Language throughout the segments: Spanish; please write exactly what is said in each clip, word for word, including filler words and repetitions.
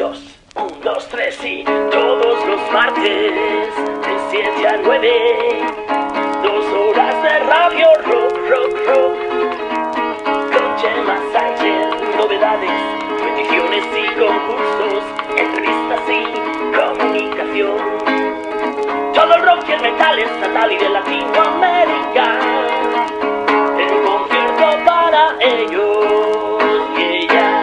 dos, un, dos, tres y todos los martes de siete a nueve, dos horas de radio rock, rock, rock, con Chema Sánchez, novedades, peticiones y concursos, entrevistas y comunicación. Todo el rock y el metal estatal y de Latinoamérica, en concierto para ellos y ellas.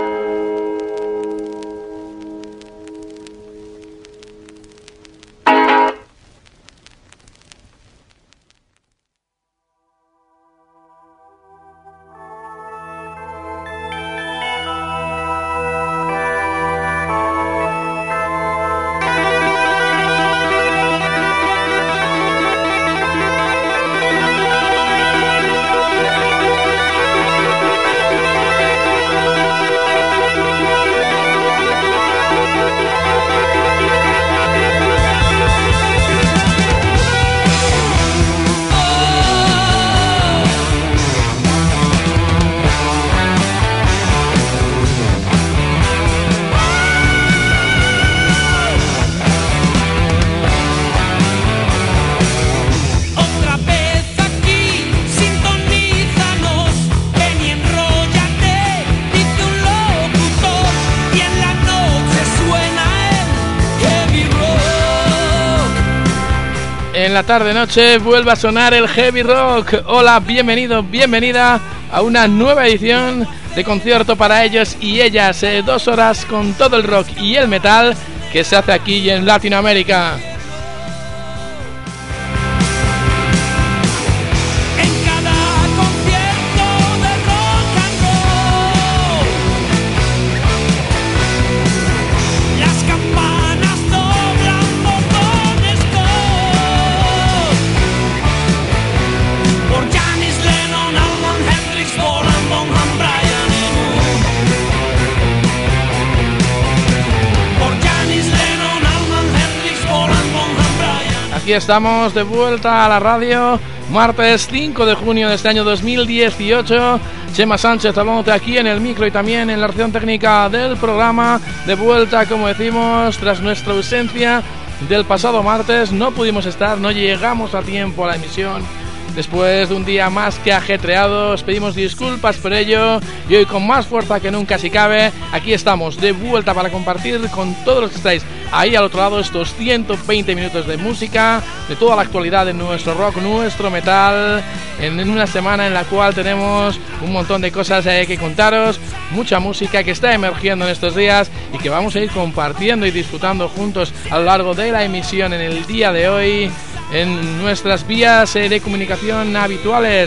En la tarde-noche vuelve a sonar el heavy rock. Hola, bienvenido, bienvenida a una nueva edición de concierto para ellos y ellas. Eh, dos horas con todo el rock y el metal que se hace aquí en Latinoamérica. Aquí estamos de vuelta a la radio, martes cinco de junio de este año dos mil dieciocho. Chema Sánchez hablándote aquí en el micro y también en la reacción técnica del programa. De vuelta, como decimos, tras nuestra ausencia del pasado martes. No pudimos estar, no llegamos a tiempo a la emisión. Después de un día más que ajetreado, os pedimos disculpas por ello. Y hoy con más fuerza que nunca si cabe, aquí estamos de vuelta para compartir con todos los que estáis ahí al otro lado estos ciento veinte minutos de música, de toda la actualidad de nuestro rock, nuestro metal, en una semana en la cual tenemos un montón de cosas eh, que contaros, mucha música que está emergiendo en estos días y que vamos a ir compartiendo y disfrutando juntos a lo largo de la emisión en el día de hoy, en nuestras vías eh, de comunicación habituales,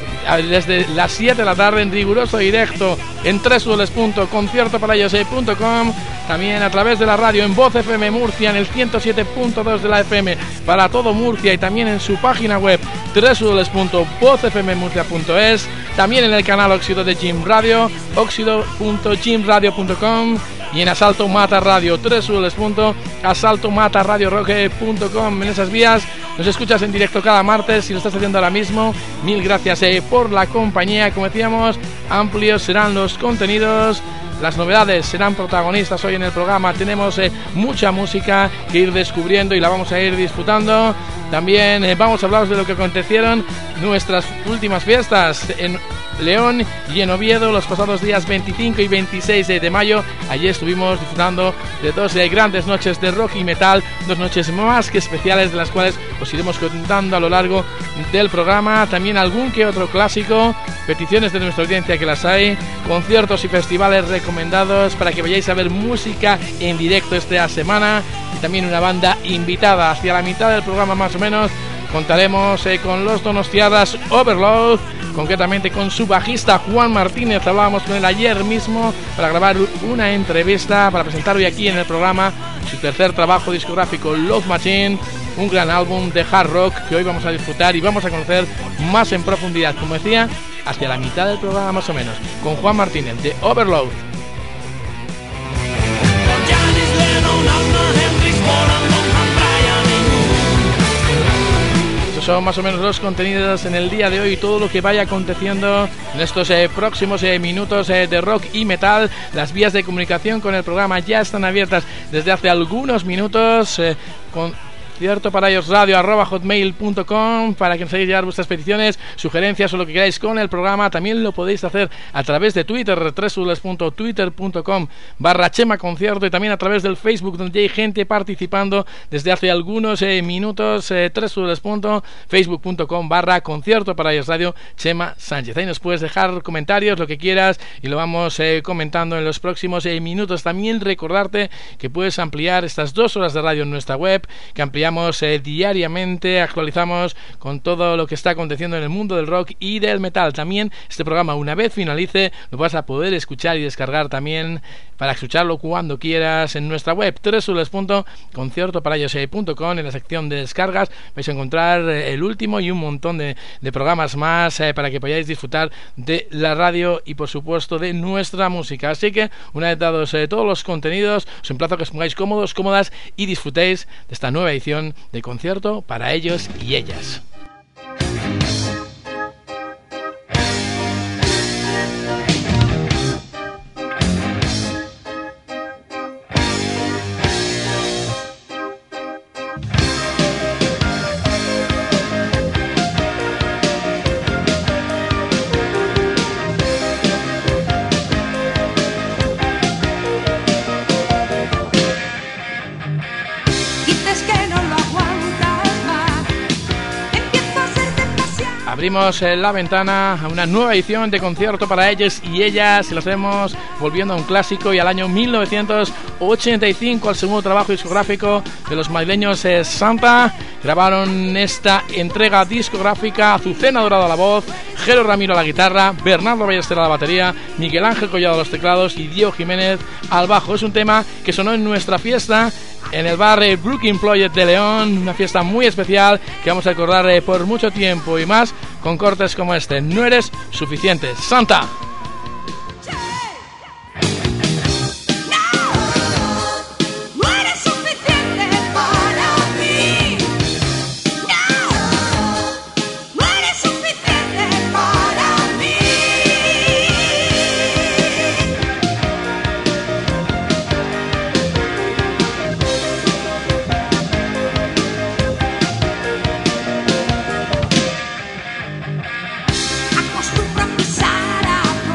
desde las siete de la tarde en riguroso directo en doble u doble u doble u punto concierto para ellos punto com, también a través de la radio en Voz F M Murcia en el ciento siete punto dos de la F M para todo Murcia y también en su página web doble u doble u doble u punto voz f m murcia punto es, también en el canal Óxido de Jim Radio, óxido punto jim radio punto com y en Asalto Mata Radio, doble u doble u doble u punto asalto mata radio rock punto com. En esas vías nos escuchas en directo cada martes. Si lo estás haciendo ahora mismo, mil gracias eh, por la compañía. Como decíamos, amplios serán los contenidos, las novedades serán protagonistas hoy en el programa. Tenemos eh, mucha música que ir descubriendo y la vamos a ir disfrutando. También eh, vamos a hablaros de lo que acontecieron nuestras últimas fiestas en León y en Oviedo los pasados días veinticinco y veintiséis de mayo. Allí estuvimos disfrutando de dos eh, grandes noches de rock y metal, dos noches más que especiales de las cuales os iremos contando a lo largo del programa. También algún que otro clásico, peticiones de nuestra audiencia que las hay, conciertos y festivales recomendados para que vayáis a ver música en directo esta semana y también una banda invitada. Hacia la mitad del programa más o menos contaremos eh, con los donostiarras Overload, concretamente con su bajista Juan Martínez. Hablábamos con él ayer mismo para grabar una entrevista para presentar hoy aquí en el programa su tercer trabajo discográfico Love Machine, un gran álbum de hard rock que hoy vamos a disfrutar y vamos a conocer más en profundidad, como decía, hacia la mitad del programa más o menos, con Juan Martínez de Overload. son más o menos los contenidos en el día de hoy, todo lo que vaya aconteciendo en estos eh, próximos eh, minutos eh, de rock y metal. Las vías de comunicación con el programa ya están abiertas desde hace algunos minutos, eh, con Concierto para ellos radio arroba hotmail punto com, para que nos hagáis llegar vuestras peticiones, sugerencias o lo que queráis con el programa. También lo podéis hacer a través de Twitter, w punto twitter punto com barra Chema Concierto, y también a través del Facebook, donde hay gente participando desde hace algunos eh, minutos, eh, w punto facebook punto com barra Concierto para ellos radio Chema Sánchez. Ahí nos puedes dejar comentarios, lo que quieras, y lo vamos eh, comentando en los próximos eh, minutos. También recordarte que puedes ampliar estas dos horas de radio en nuestra web, que ampliamos Eh, diariamente, actualizamos con todo lo que está aconteciendo en el mundo del rock y del metal. También este programa, una vez finalice, lo vas a poder escuchar y descargar también para escucharlo cuando quieras en nuestra web, w punto concierto para ellos punto com. En la sección de descargas vais a encontrar eh, el último y un montón de, de programas más eh, para que podáis disfrutar de la radio y por supuesto de nuestra música. Así que una vez dados eh, todos los contenidos, os emplazo a que os pongáis cómodos, cómodas y disfrutéis de esta nueva edición de Concierto para ellos y ellas. Abrimos eh, la ventana a una nueva edición de Concierto para ellos y ellas, y lo hacemos volviendo a un clásico y al año mil novecientos ochenta y cinco, al segundo trabajo discográfico de los madrileños eh, Santa. Grabaron esta entrega discográfica: Azucena Dorado a la voz, Jero Ramiro a la guitarra, Bernardo Ballester a la batería, Miguel Ángel Collado a los teclados y Diego Jiménez al bajo. Es un tema que sonó en nuestra fiesta en el bar eh, Brooklyn Ployet de León, una fiesta muy especial que vamos a recordar eh, por mucho tiempo, y más con cortes como este: No eres suficiente, Santa. Acostumbro a pisar a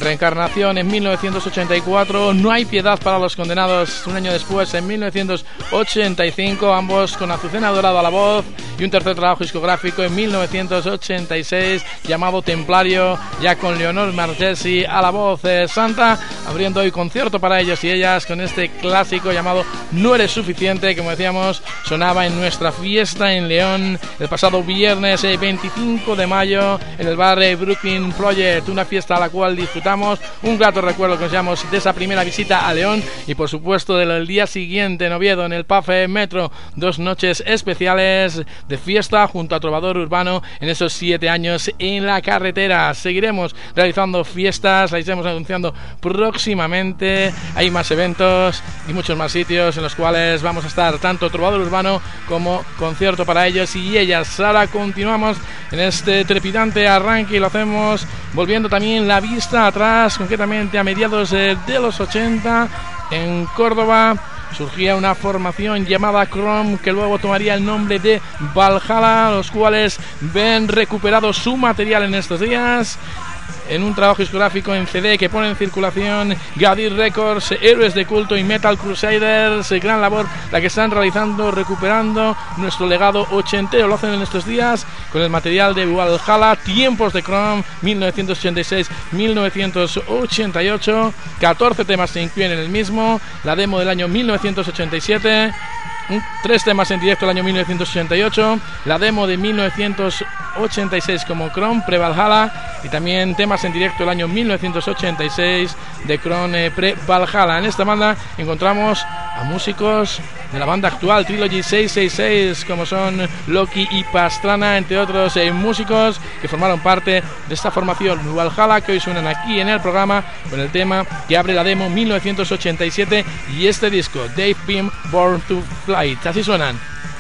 Reencarnación en mil novecientos ochenta y cuatro, No hay piedad para los condenados un año después, en mil novecientos ochenta y cinco, ambos con Azucena Dorado a la voz, y un tercer trabajo discográfico en mil novecientos ochenta y seis llamado Templario, ya con Leonor Marchesi a la voz. eh, Santa abriendo hoy concierto para ellos y ellas con este clásico llamado No eres suficiente, como decíamos, sonaba en nuestra fiesta en León el pasado viernes eh, veinticinco de mayo en el bar eh, Brooklyn Project, una fiesta a la cual disfrutamos un grato recuerdo que nos llevamos de esa primera visita a León y por supuesto del día siguiente en Oviedo en el P A F Metro, dos noches especiales de fiesta junto a Trovador Urbano en esos siete años en la carretera. Seguiremos realizando fiestas, las iremos anunciando próximamente, hay más eventos y muchos más sitios en los cuales vamos a estar, tanto Trovador Urbano como concierto para ellos y ellas. Ahora continuamos en este trepidante arranque y lo hacemos volviendo también la vista atrás, concretamente a mediados de, de los ochenta en Córdoba surgía una formación llamada Chrome que luego tomaría el nombre de Valhalla, los cuales ven recuperado su material en estos días en un trabajo discográfico en C D que pone en circulación Gadir Records, Héroes de Culto y Metal Crusaders. Gran labor la que están realizando, recuperando nuestro legado ochentero. Lo hacen en estos días con el material de Valhalla, Tiempos de Chrome, mil novecientos ochenta y seis a mil novecientos ochenta y ocho. catorce temas se incluyen en el mismo. La demo del año mil novecientos ochenta y siete. Tres temas en directo del año mil novecientos ochenta y ocho, la demo de mil novecientos ochenta y seis como Chrome pre-Valhalla y también temas en directo del año mil novecientos ochenta y seis de Chrome pre-Valhalla. En esta banda encontramos a músicos de la banda actual Trilogy seiscientos sesenta y seis como son Loki y Pastrana, entre otros eh, músicos que formaron parte de esta formación Valhalla, que hoy suenan aquí en el programa con el tema que abre la demo mil novecientos ochenta y siete y este disco They've Been Born to Fly. Así suenan.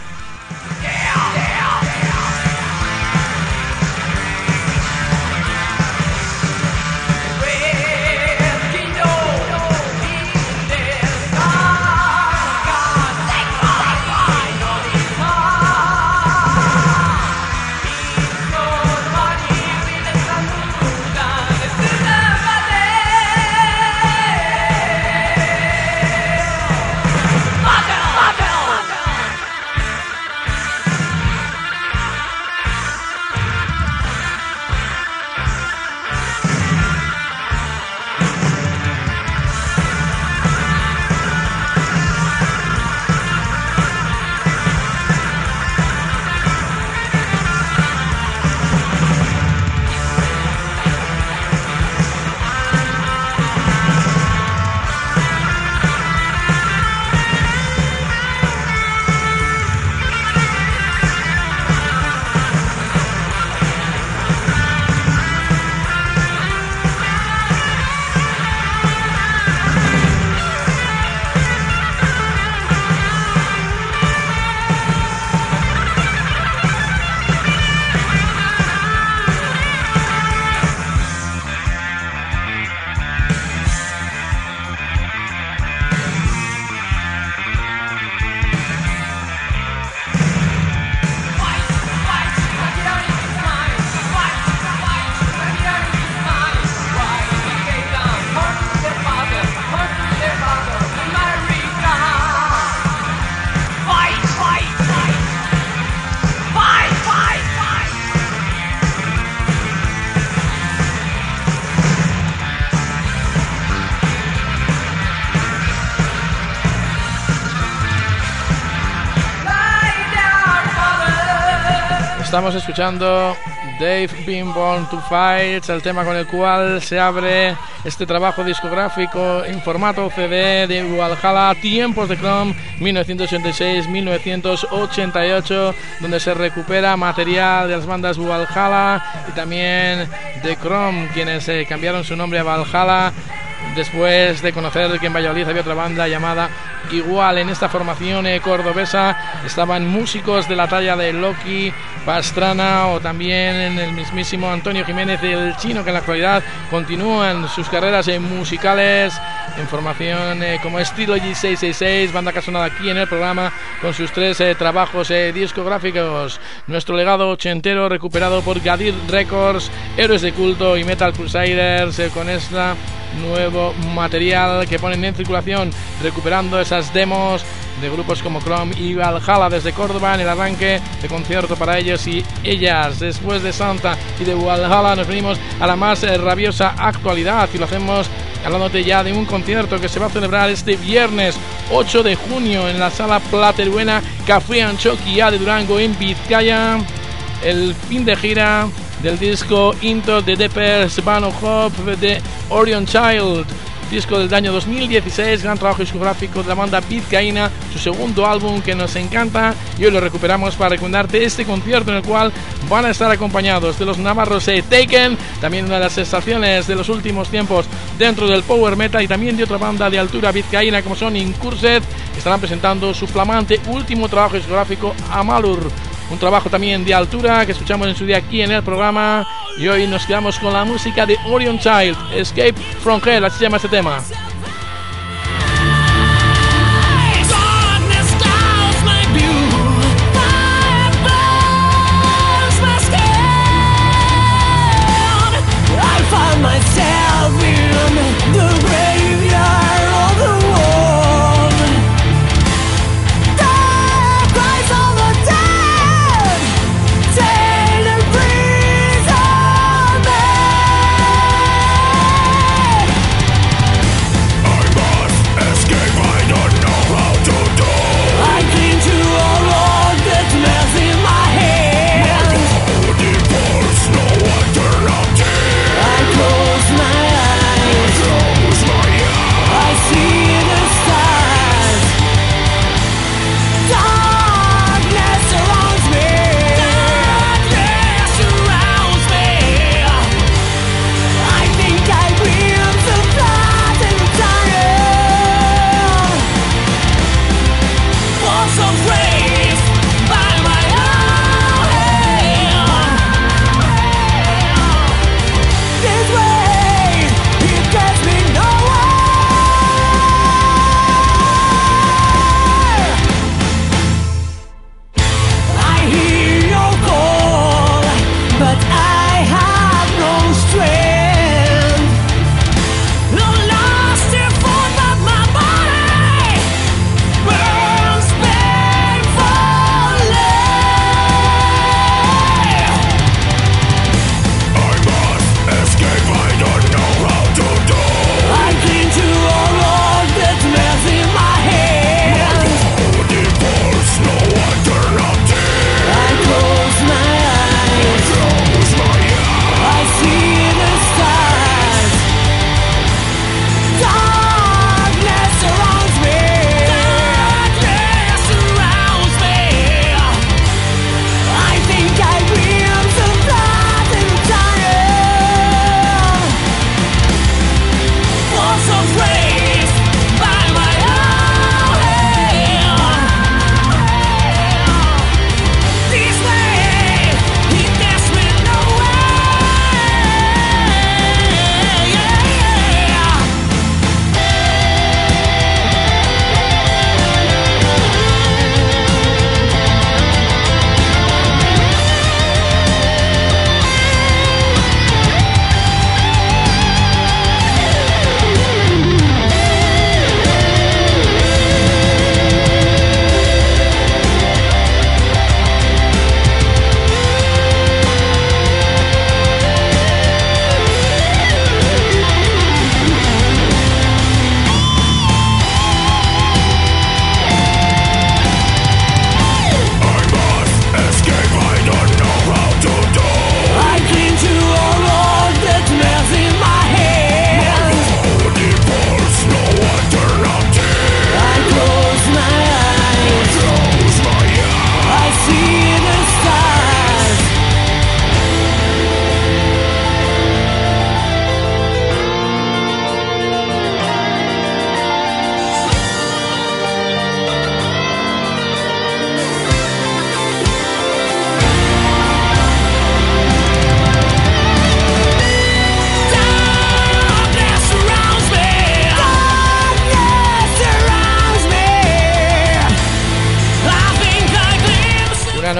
Estamos escuchando They've Been Born to Fight, el tema con el cual se abre este trabajo discográfico en formato C D de Valhalla, Tiempos de Chrome, mil novecientos ochenta y seis a mil novecientos ochenta y ocho, donde se recupera material de las bandas Valhalla y también de Chrome, quienes eh, cambiaron su nombre a Valhalla después de conocer que en Valladolid había otra banda llamada igual en esta formación eh, cordobesa estaban músicos de la talla de Loki, Pastrana o también en el mismísimo Antonio Jiménez el Chino, que en la actualidad continúan sus carreras eh, musicales en formación eh, como Trilogy seiscientos sesenta y seis, banda que ha sonado aquí en el programa con sus tres eh, trabajos eh, discográficos. Nuestro legado ochentero recuperado por Gadir Records, Héroes de Culto y Metal Crusaders eh, con este nuevo material que ponen en circulación, recuperando esas demos de grupos como Chrome y Valhalla desde Córdoba en el arranque de concierto para ellos y ellas. Después de Santa y de Valhalla nos venimos a la más eh, rabiosa actualidad y lo hacemos hablándote ya de un concierto que se va a celebrar este viernes ocho de junio en la Sala Plateruena Café Anchoquia de Durango en Vizcaya, el fin de gira del disco Into the Deepest Van of Hope de Orion Child, disco del año dos mil dieciséis, gran trabajo discográfico de la banda vizcaína, su segundo álbum que nos encanta, y hoy lo recuperamos para recomendarte este concierto en el cual van a estar acompañados de los navarros eh, Taken, también una de las sensaciones de los últimos tiempos dentro del power metal, y también de otra banda de altura vizcaína como son Incursed, que estarán presentando su flamante último trabajo discográfico Amalur, un trabajo también de altura que escuchamos en su día aquí en el programa. Y hoy nos quedamos con la música de Orion Child, Escape from Hell, así se llama este tema. Take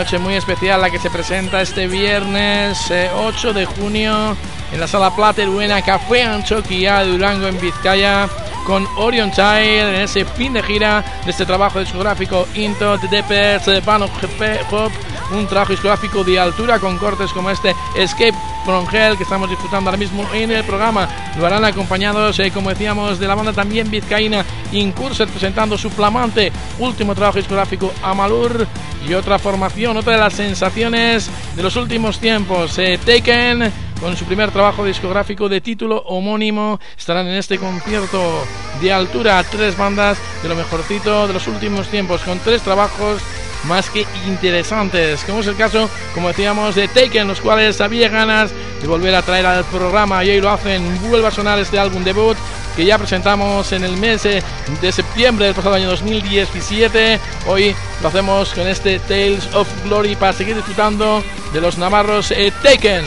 noche muy especial la que se presenta este viernes eh, ocho de junio en la Sala Plateruena Café Anchoquia de Durango, en Vizcaya, con Orion Child en ese fin de gira de este trabajo discográfico Into the Depths, Band of Hope, un trabajo discográfico de altura con cortes como este Escape from Hell que estamos disfrutando ahora mismo en el programa. Lo harán acompañados, eh, como decíamos, de la banda también vizcaína Incurset, presentando su flamante último trabajo discográfico Amalur, y otra formación, otra de las sensaciones de los últimos tiempos, eh, Taken, con su primer trabajo discográfico de título homónimo. Estarán en este concierto de altura tres bandas de lo mejorcito de los últimos tiempos, con tres trabajos más que interesantes, como es el caso, como decíamos, de Taken, los cuales había ganas de volver a traer al programa y hoy lo hacen. Vuelve a sonar este álbum debut que ya presentamos en el mes de septiembre del pasado año dos mil diecisiete. Hoy lo hacemos con este Tales of Glory para seguir disfrutando de los navarros eh, Taken.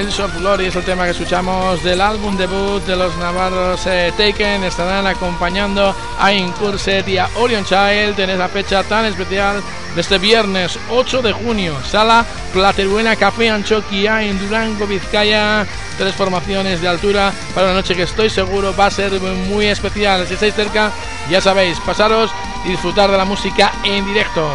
Fields of Glory es el tema que escuchamos del álbum debut de los navarros eh, Taken. Estarán acompañando a Incursed y a Orion Child en esa fecha tan especial de este viernes ocho de junio. Sala Plateruena Café Anchoquia en Durango, Vizcaya. Tres formaciones de altura para una noche que estoy seguro va a ser muy especial. Si estáis cerca, ya sabéis, pasaros y disfrutar de la música en directo.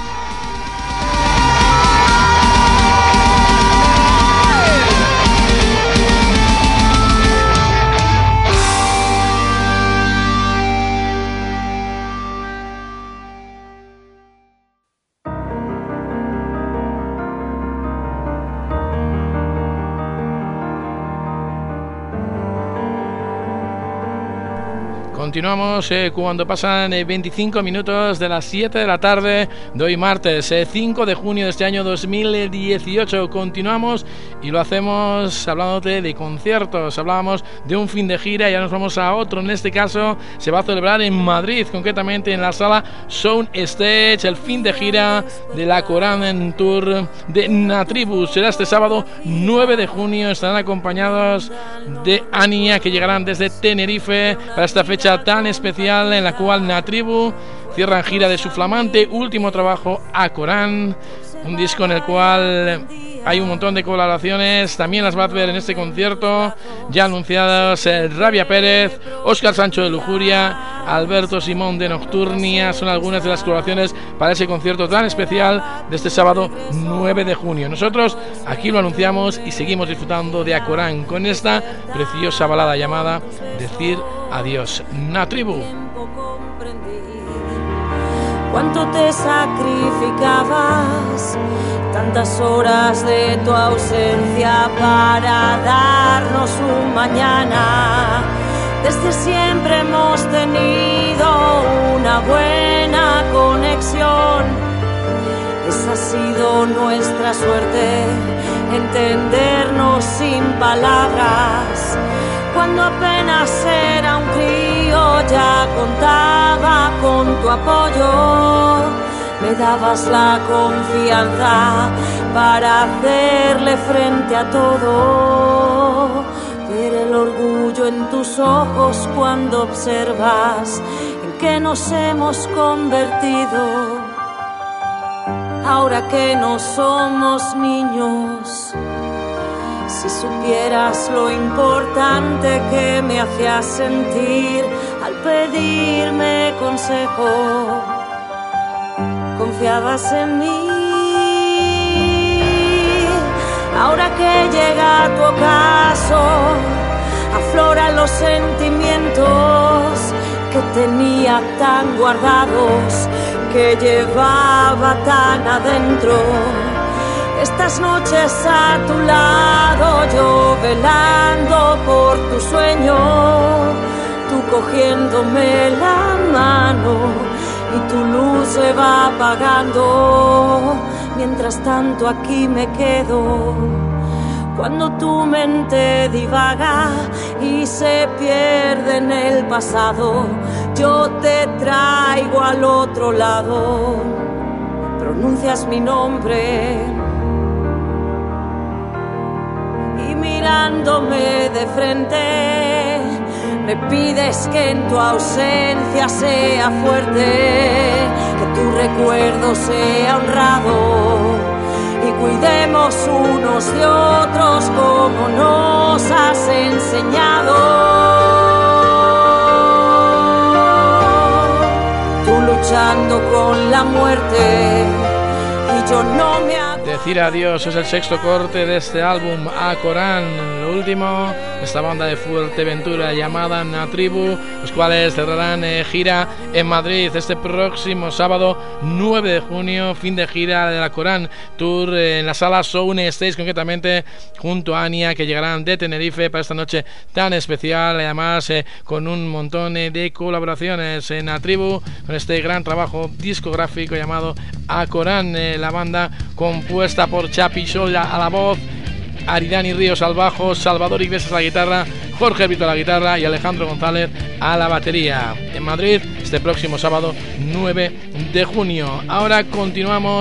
Continuamos eh, cuando pasan eh, veinticinco minutos de las siete de la tarde de hoy martes eh, cinco de junio de este año dos mil dieciocho. Continuamos y lo hacemos hablándote de conciertos. Hablábamos de un fin de gira y ahora nos vamos a otro. En este caso se va a celebrar en Madrid, concretamente en la sala Sound Stage, el fin de gira de la Corán Tour de Natribus. Será este sábado nueve de junio. Estarán acompañados de Ania, que llegarán desde Tenerife para esta fecha tan especial en la cual Natribu cierran gira de su flamante último trabajo, A Corán, un disco en el cual hay un montón de colaboraciones. También las vas a ver en este concierto ya anunciadas: el Rabia Pérez, Óscar Sancho de Lujuria, Alberto Simón de Nocturnia. Son algunas de las colaboraciones para ese concierto tan especial de este sábado nueve de junio. Nosotros aquí lo anunciamos y seguimos disfrutando de A Corán con esta preciosa balada llamada Decir Adiós. Natribu. Cuánto te sacrificabas, tantas horas de tu ausencia para darnos un mañana. Desde siempre hemos tenido una buena conexión. Esa ha sido nuestra suerte, entendernos sin palabras. Cuando apenas era un crío ya contaba con tu apoyo. Me dabas la confianza para hacerle frente a todo. Ver el orgullo en tus ojos cuando observas en qué nos hemos convertido. Ahora que no somos niños, si supieras lo importante que me hacías sentir al pedirme consejo, confiabas en mí. Ahora que llega tu ocaso, afloran los sentimientos que tenía tan guardados, que llevaba tan adentro. Estas noches a tu lado, yo velando por tu sueño, tú cogiéndome la mano y tu luz se va apagando. Mientras tanto aquí me quedo. Cuando tu mente divaga y se pierde en el pasado, yo te traigo al otro lado. Pronuncias mi nombre y mirándome de frente me pides que en tu ausencia sea fuerte, que tu recuerdo sea honrado y cuidemos unos de otros como nos has enseñado. Tú luchando con la muerte y yo no me... Decir Adiós es el sexto corte de este álbum A Corán, lo último de esta banda de Fuerteventura llamada Natribu, los cuales cerrarán eh, gira en Madrid este próximo sábado nueve de junio, fin de gira de la Corán Tour eh, en la sala Sound Stage, concretamente junto a Ania, que llegarán de Tenerife para esta noche tan especial, además eh, con un montón eh, de colaboraciones en Natribu, con este gran trabajo discográfico llamado A Corán, eh, la banda compuesta por Chapi Sola a la voz, Aridani Ríos al bajo, Salvador Iglesias a la guitarra, Jorge Vito a la guitarra y Alejandro González a la batería. En Madrid este próximo sábado nueve de junio. Ahora continuamos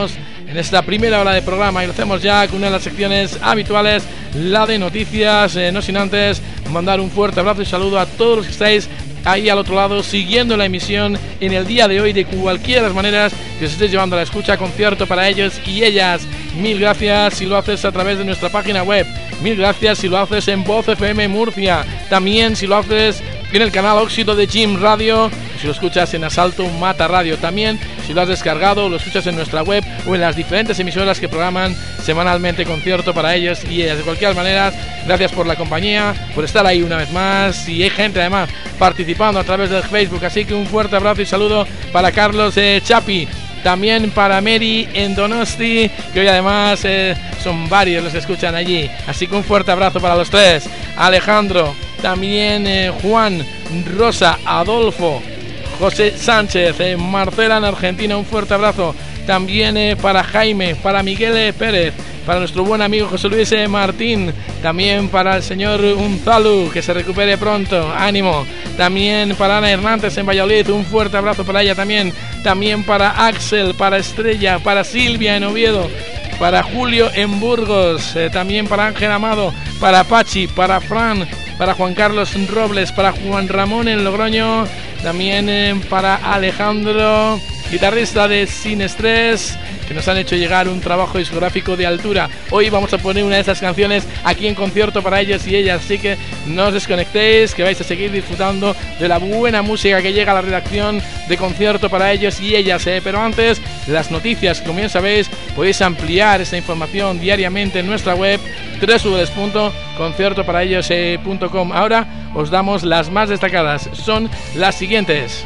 en esta primera hora de programa, y lo hacemos ya con una de las secciones habituales, la de noticias, eh, no sin antes mandar un fuerte abrazo y saludo a todos los que estáis ahí al otro lado siguiendo la emisión en el día de hoy, de cualquiera de las maneras que os estéis llevando a la escucha. Concierto para ellos y ellas. Mil gracias si lo haces a través de nuestra página web, mil gracias si lo haces en Voz F M Murcia, también si lo haces en el canal Óxido de Jim Radio, si lo escuchas en Asalto Mata Radio, también si lo has descargado, lo escuchas en nuestra web o en las diferentes emisoras que programan semanalmente Concierto para ellos y ellas. De cualquier manera, gracias por la compañía, por estar ahí una vez más, y hay gente además participando a través del Facebook, así que un fuerte abrazo y saludo para Carlos eh, Chapi, también para Mary en Donosti, que hoy además eh, son varios los que escuchan allí, así que un fuerte abrazo para los tres. Alejandro, también eh, Juan, Rosa, Adolfo, José Sánchez, eh, Marcela en Argentina, un fuerte abrazo. También eh, para Jaime, para Miguel eh, Pérez, para nuestro buen amigo José Luis eh, Martín, también para el señor Unzalu, que se recupere pronto, ánimo. También para Ana Hernández en Valladolid, un fuerte abrazo para ella también. También para Axel, para Estrella, para Silvia en Oviedo, para Julio en Burgos, eh, también para Ángel Amado, para Pachi, para Fran, para Juan Carlos Robles, para Juan Ramón en Logroño, también eh, para Alejandro, guitarrista de Sin Estrés, que nos han hecho llegar un trabajo discográfico de altura. Hoy vamos a poner una de esas canciones aquí en Concierto para ellos y ellas, así que no os desconectéis, que vais a seguir disfrutando de la buena música que llega a la redacción de Concierto para ellos y ellas, ¿eh? Pero antes, las noticias, como bien sabéis, podéis ampliar esta información diariamente en nuestra web doble u doble u doble u punto concierto para ellos punto com. Ahora os damos las más destacadas, son las siguientes.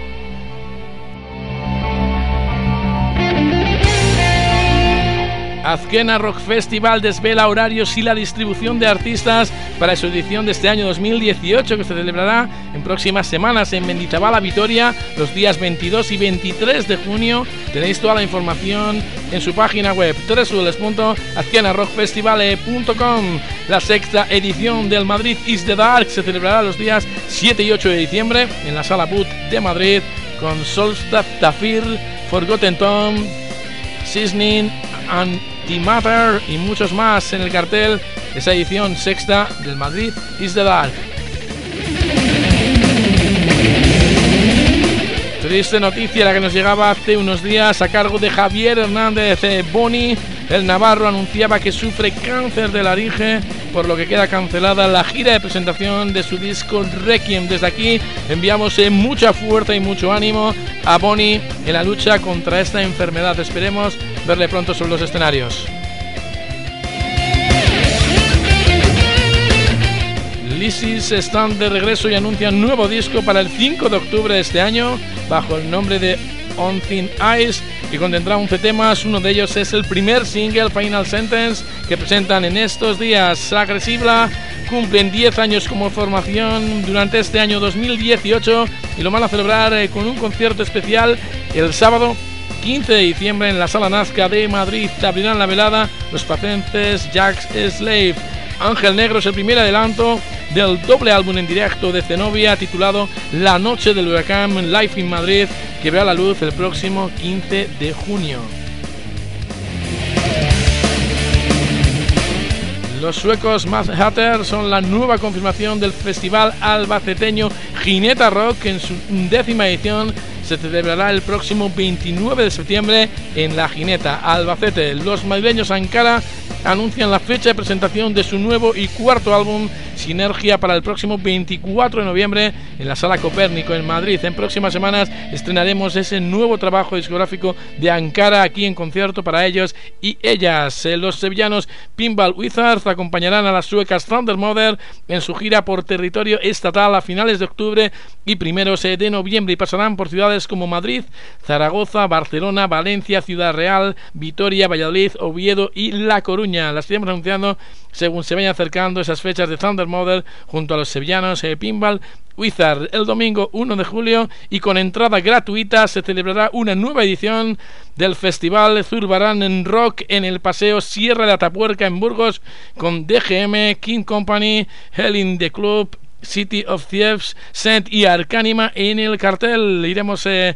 Azkena Rock Festival desvela horarios y la distribución de artistas para su edición de este año dos mil dieciocho, que se celebrará en próximas semanas en Mendizabala, Vitoria, los días veintidós y veintitrés de junio. Tenéis toda la información en su página web doble u doble u doble u punto azkena rock festival punto com. La sexta edición del Madrid is the Dark se celebrará los días siete y ocho de diciembre en la Sala But de Madrid, con Solstad Tafir, Forgotten Tom, Seasoning and The Matter y muchos más en el cartel. Esa edición sexta del Madrid is the Dark. Triste noticia la que nos llegaba hace unos días a cargo de Javier Hernández Boni. El navarro anunciaba que sufre cáncer de laringe, por lo que queda cancelada la gira de presentación de su disco Requiem. Desde aquí enviamos mucha fuerza y mucho ánimo a Boni en la lucha contra esta enfermedad. Esperemos verle pronto sobre los escenarios. Lysis están de regreso y anuncian nuevo disco para el cinco de octubre de este año bajo el nombre de On Thin Ice, y contendrá once temas. Uno de ellos es el primer single, Final Sentence, que presentan en estos días. Agresibla cumplen diez años como formación durante este año dos mil dieciocho y lo van a celebrar eh, con un concierto especial el sábado quince de diciembre en la Sala Nazca de Madrid. Abrirán la velada los pacenses Jack's Slave. Ángel Negro es el primer adelanto del doble álbum en directo de Zenobia titulado La Noche del Huracán Live in Madrid, que verá la luz el próximo quince de junio. Los suecos Mad Hatter son la nueva confirmación del festival albaceteño Gineta Rock, que en su décima edición se celebrará el próximo veintinueve de septiembre en La Gineta, Albacete. Los madrileños Ankara anuncian la fecha de presentación de su nuevo y cuarto álbum Sinergia para el próximo veinticuatro de noviembre en la Sala Copérnico en Madrid. En próximas semanas estrenaremos ese nuevo trabajo discográfico de Ankara aquí en Concierto para ellos y ellas. Los sevillanos Pinball Wizards acompañarán a las suecas Thunder Mother en su gira por territorio estatal a finales de octubre y primeros de noviembre, y pasarán por ciudades como Madrid, Zaragoza, Barcelona, Valencia, Ciudad Real, Vitoria, Valladolid, Oviedo y La Coruña. Las iremos anunciando según se vayan acercando esas fechas de Thunder Mother junto a los sevillanos eh, Pinball Wizard. El domingo uno de julio y con entrada gratuita se celebrará una nueva edición del Festival Zurbarán en Rock en el Paseo Sierra de Atapuerca en Burgos, con D G M, King Company, Hell in the Club, City of Thieves, Saint y Arcánima en el cartel. Iremos eh,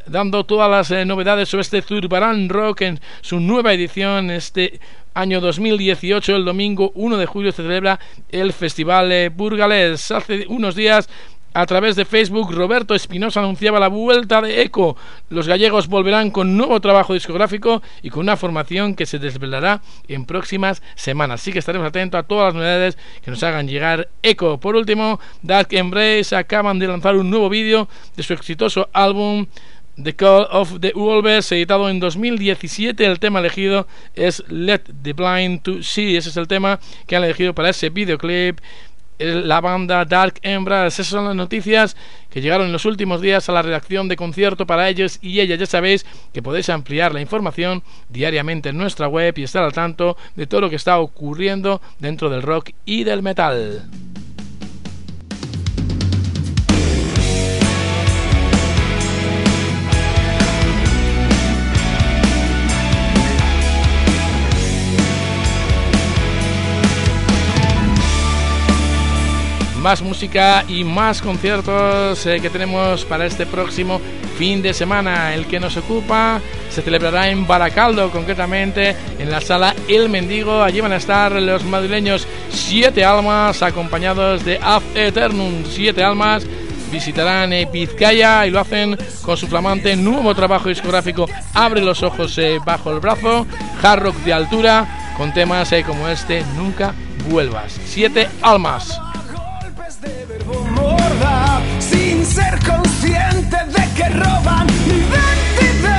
dando todas las eh, novedades sobre este Zurbarán Rock en su nueva edición. Este año dos mil dieciocho, el domingo uno de julio, se celebra el Festival eh, Burgalés. Hace unos días, a través de Facebook, Roberto Espinosa anunciaba la vuelta de Eco. Los gallegos volverán con nuevo trabajo discográfico y con una formación que se desvelará en próximas semanas. Así que estaremos atentos a todas las novedades que nos hagan llegar Eco. Por último, Dark Embrace acaban de lanzar un nuevo vídeo de su exitoso álbum The Call of the Wolves, editado en dos mil diecisiete. El tema elegido es Let the Blind to See. Ese es el tema que han elegido para ese videoclip la banda Dark Embrace. Esas son las noticias que llegaron en los últimos días a la redacción de Concierto para ellos y ellas. Ya sabéis que podéis ampliar la información diariamente en nuestra web y estar al tanto de todo lo que está ocurriendo dentro del rock y del metal. Más música y más conciertos eh, que tenemos para este próximo fin de semana. El que nos ocupa se celebrará en Baracaldo, concretamente en la sala El Mendigo. Allí van a estar los madrileños Siete Almas, acompañados de Ad Eternum. Siete Almas visitarán eh, Vizcaya y lo hacen con su flamante nuevo trabajo discográfico Abre los ojos eh, bajo el brazo. Hard rock de altura con temas eh, como este, Nunca vuelvas. Siete Almas. De verbo morda, sin ser consciente de que roban mi identidad.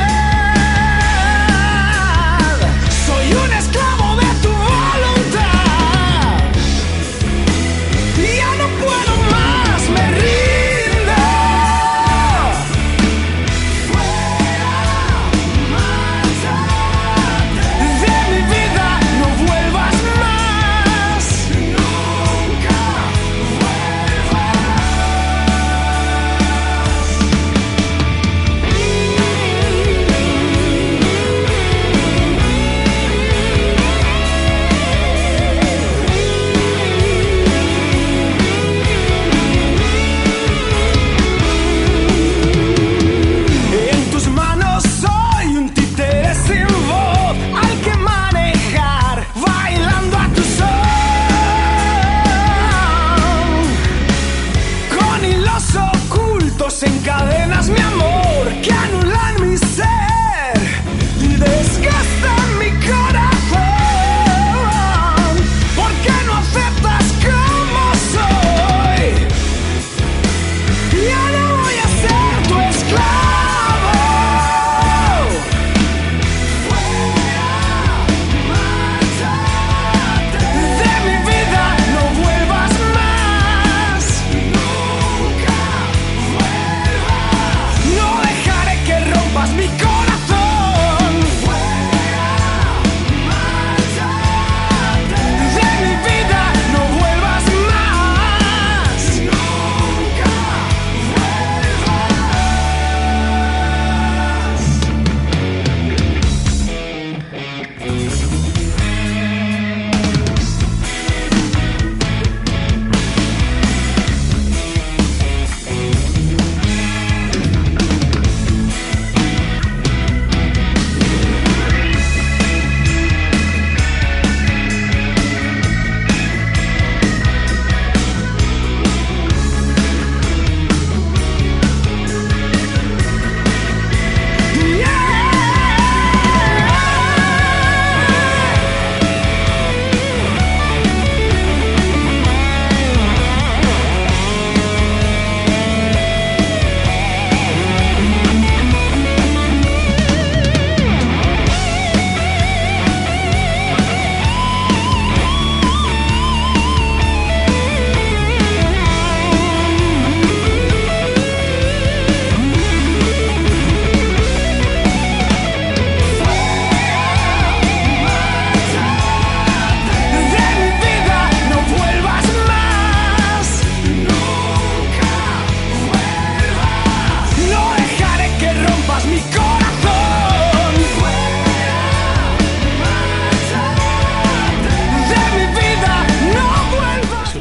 Soy un esclavo de tu voluntad. Ya no puedo más, me rindo. Fuera, márchate. De mi vida no vuelvas más. Nunca. Encadenas mi amor, que anulan mi ser y desgastan mi corazón. ¿Por qué no aceptas como soy? Ya no voy a ser tu esclavo. Fuera, márchate. De mi vida no vuelvas más. Nunca. No dejaré que rompas mi corazón. Fuera, márchate. De mi vida no vuelvas más. Nunca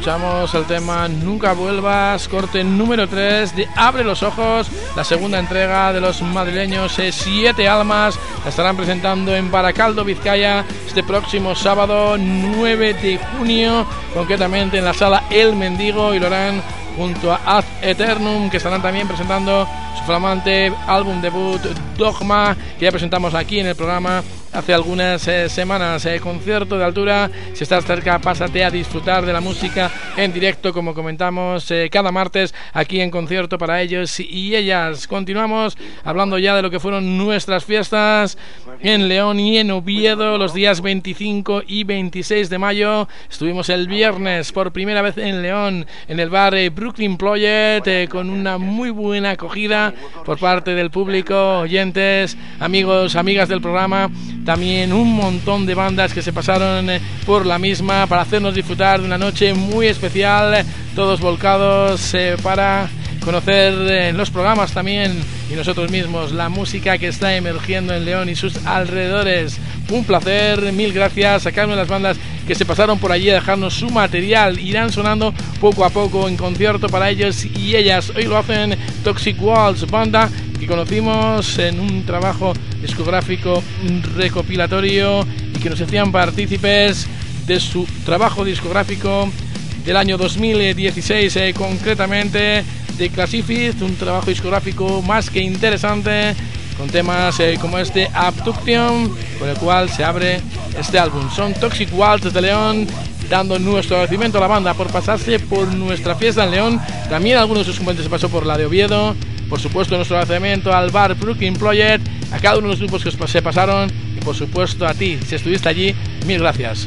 Escuchamos el tema Nunca Vuelvas, corte número tres de Abre los Ojos, la segunda entrega de los madrileños eh, Siete Almas. La estarán presentando en Baracaldo, Vizcaya, este próximo sábado nueve de junio, concretamente en la sala El Mendigo, y lo harán junto a Ad Eternum, que estarán también presentando su flamante álbum debut Dogma, que ya presentamos aquí en el programa hace algunas eh, semanas. Eh, concierto de altura. Si estás cerca, pásate a disfrutar de la música en directo, como comentamos eh, cada martes aquí en Concierto para ellos y ellas. Continuamos hablando ya de lo que fueron nuestras fiestas en León y en Oviedo los días veinticinco y veintiséis de mayo. Estuvimos el viernes por primera vez en León en el bar eh, Brooklyn Project, eh, con una muy buena acogida por parte del público, oyentes, amigos, amigas del programa. También un montón de bandas que se pasaron eh, por la misma para hacernos disfrutar de una noche muy especial, todos volcados eh, para conocer eh, los programas también y nosotros mismos, la música que está emergiendo en León y sus alrededores. Un placer, mil gracias a cada una de las bandas que se pasaron por allí a dejarnos su material. Irán sonando poco a poco en concierto para ellos y ellas. Hoy lo hacen Toxic Waltz, banda que conocimos en un trabajo discográfico recopilatorio y que nos hacían partícipes de su trabajo discográfico del año dos mil dieciséis, eh, concretamente de Classify, un trabajo discográfico más que interesante, con temas eh, como este Abduction, con el cual se abre este álbum. Son Toxic Waltz de León, dando nuestro agradecimiento a la banda por pasarse por nuestra fiesta en León. También algunos de sus componentes se pasó por la de Oviedo. Por supuesto, nuestro agradecimiento al bar Brooklyn Project, a cada uno de los grupos que se pasaron y por supuesto a ti, si estuviste allí, mil gracias.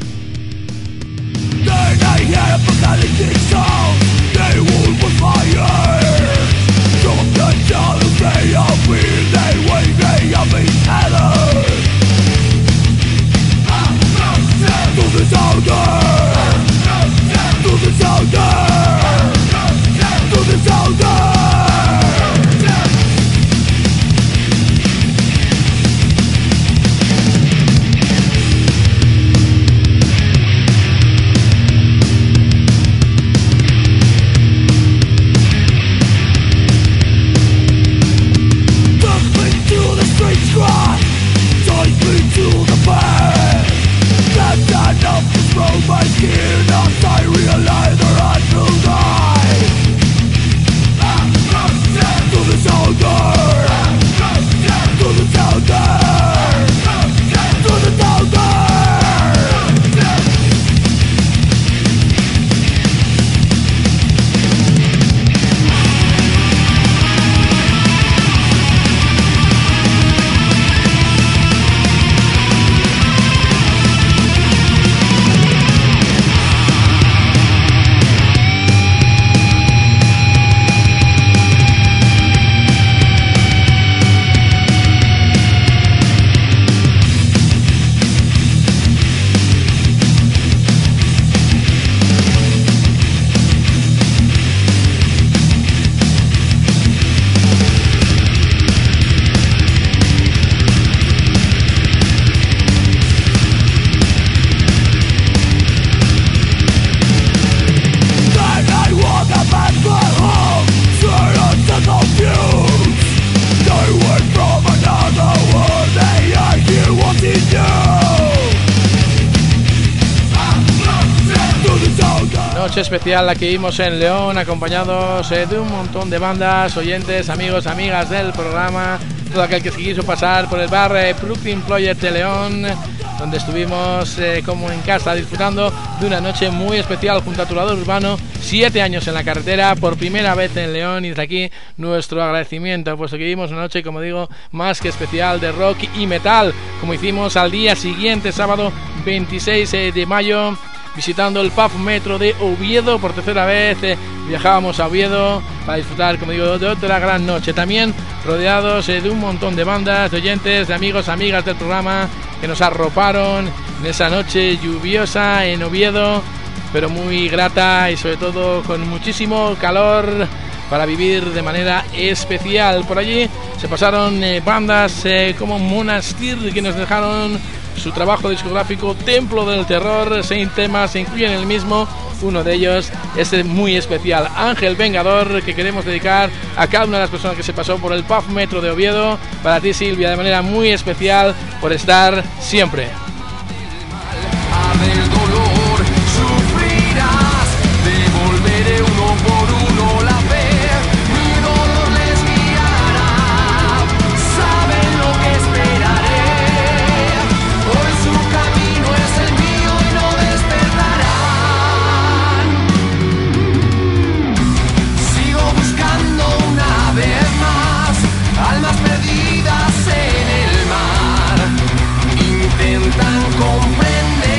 Especial la que vimos en León, acompañados eh, de un montón de bandas, oyentes, amigos, amigas del programa, todo aquel que se quiso pasar por el bar eh, Brooklyn Project de León, donde estuvimos eh, como en casa disfrutando de una noche muy especial junto a Turador Urbano. Siete años en la carretera, por primera vez en León, y desde aquí nuestro agradecimiento, puesto que vivimos una noche, como digo, más que especial de rock y metal, como hicimos al día siguiente, sábado veintiséis eh, de mayo, visitando el Pub Metro de Oviedo. Por tercera vez eh, viajábamos a Oviedo para disfrutar, como digo, de otra gran noche. También rodeados eh, de un montón de bandas, de oyentes, de amigos, amigas del programa que nos arroparon en esa noche lluviosa en Oviedo, pero muy grata y sobre todo con muchísimo calor para vivir de manera especial. Por allí se pasaron eh, bandas eh, como Monastir, que nos dejaron su trabajo discográfico Templo del Terror. Seis temas se incluyen en el mismo. Uno de ellos es muy especial, Ángel Vengador, que queremos dedicar a cada una de las personas que se pasó por el P A F Metro de Oviedo. Para ti, Silvia, de manera muy especial, por estar siempre. Del dolor sufrirás, devolveré uno por uno la fe, mi dolor les guiará, saben lo que esperaré, hoy su camino es el mío y no despertarán. Sigo buscando una vez más almas perdidas en el mar, intentan comprender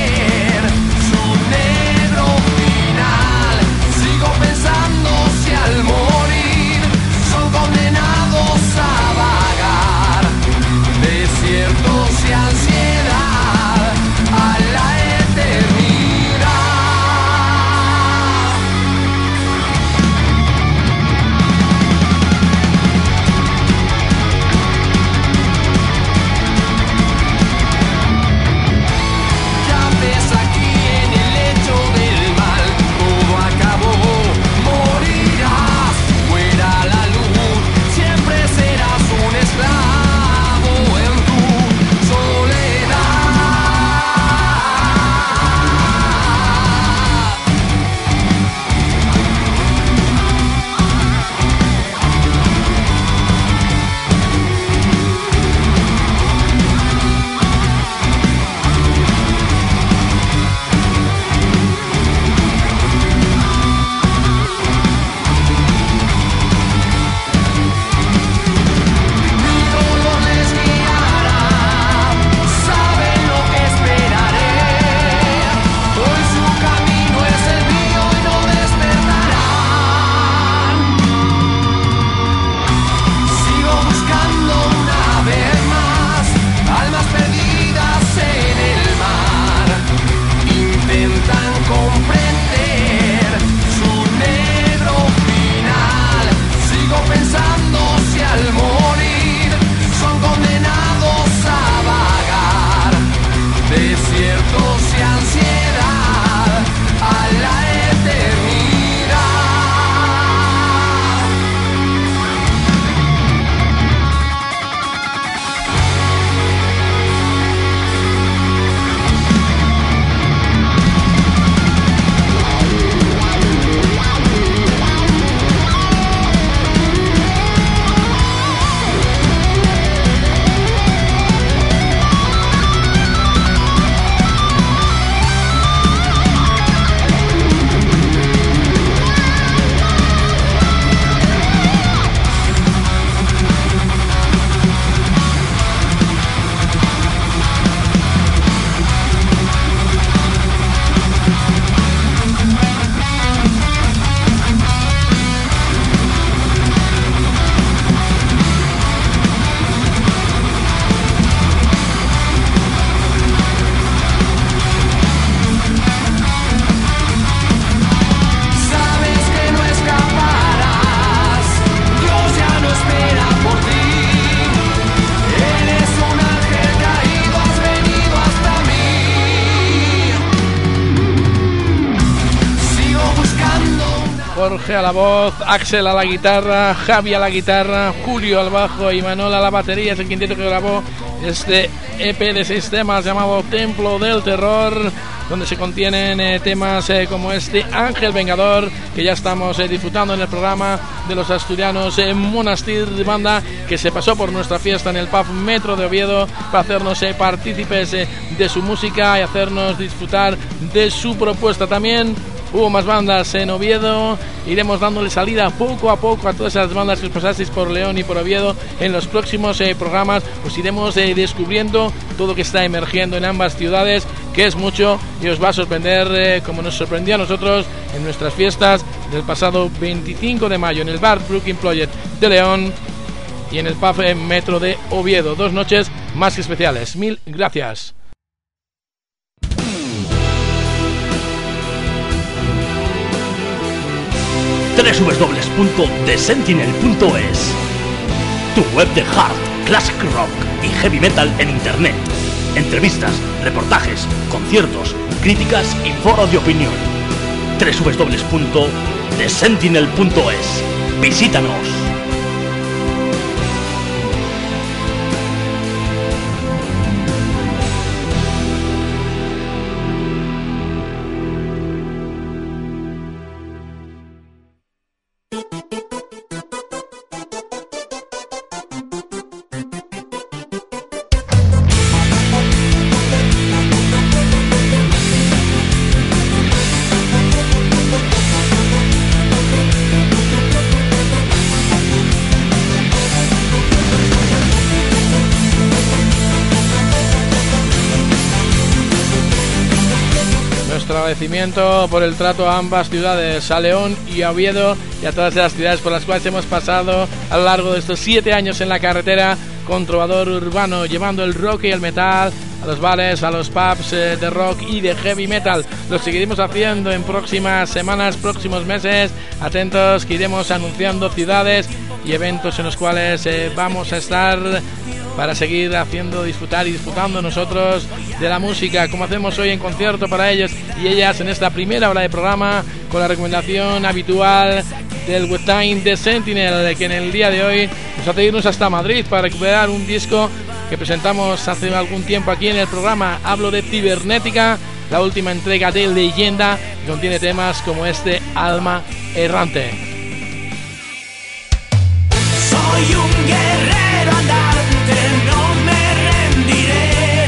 al morir son condenados a vagar, desiertos y ansiedad a la eternidad. Ya ves aquí en el lecho del mal, todo acabó. Un esclavo en tu soledad. Jorge a la voz, Axel a la guitarra, Javi a la guitarra, Julio al bajo y Manuel a la batería. Es el quinteto que grabó este E P de seis temas llamado Templo del Terror, donde se contienen eh, temas eh, como este Ángel Vengador, que ya estamos eh, disfrutando en el programa de los asturianos eh, Monastir, banda que se pasó por nuestra fiesta en el P A F Metro de Oviedo para hacernos eh, partícipes eh, de su música y hacernos disfrutar de su propuesta. También hubo más bandas en Oviedo, iremos dándole salida poco a poco a todas esas bandas que os pasasteis por León y por Oviedo. En los próximos eh, programas os iremos eh, descubriendo todo lo que está emergiendo en ambas ciudades, que es mucho y os va a sorprender eh, como nos sorprendió a nosotros en nuestras fiestas del pasado veinticinco de mayo en el bar Brooklyn Project de León y en el P A F Metro de Oviedo. Dos noches más que especiales. Mil gracias. doble u doble u doble u punto the sentinel punto es, tu web de hard, classic rock y heavy metal en internet. Entrevistas, reportajes, conciertos, críticas y foros de opinión. doble u doble u doble u punto the sentinel punto es. Visítanos. Agradecimiento por el trato a ambas ciudades, a León y a Oviedo, y a todas las ciudades por las cuales hemos pasado a lo largo de estos siete años en la carretera con Trovador Urbano, llevando el rock y el metal a los bares, a los pubs eh, de rock y de heavy metal. Lo seguiremos haciendo en próximas semanas, próximos meses. Atentos, que iremos anunciando ciudades y eventos en los cuales eh, vamos a estar para seguir haciendo disfrutar y disfrutando nosotros de la música, como hacemos hoy en concierto para ellos y ellas en esta primera hora de programa, con la recomendación habitual del Webtime The Sentinel, que en el día de hoy nos hace irnos hasta Madrid para recuperar un disco que presentamos hace algún tiempo aquí en el programa. Hablo de Cibernética, la última entrega de Leyenda, que contiene temas como este Alma Errante. Soy un guerrero andante, no me rendiré.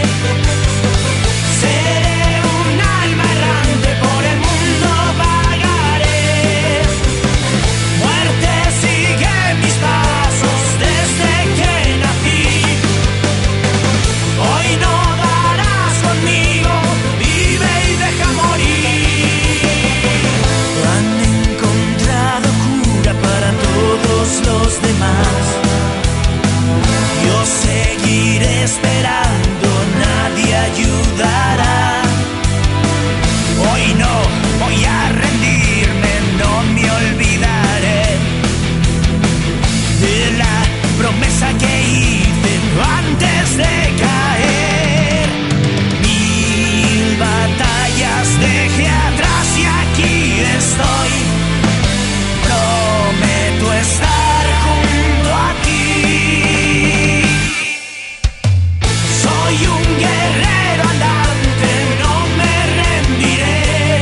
Seré un alma errante, por el mundo vagaré. Muerte sigue mis pasos desde que nací. Hoy no darás conmigo, vive y deja morir. Han encontrado cura para todos los demás. Yo seguiré esperando, nadie ayudará. Hoy no voy a rendirme, no me olvidaré de la promesa que hice antes de caer. Mil batallas dejé atrás y aquí estoy. Prometo estar junto a ti. Soy un guerrero andante, no me rendiré.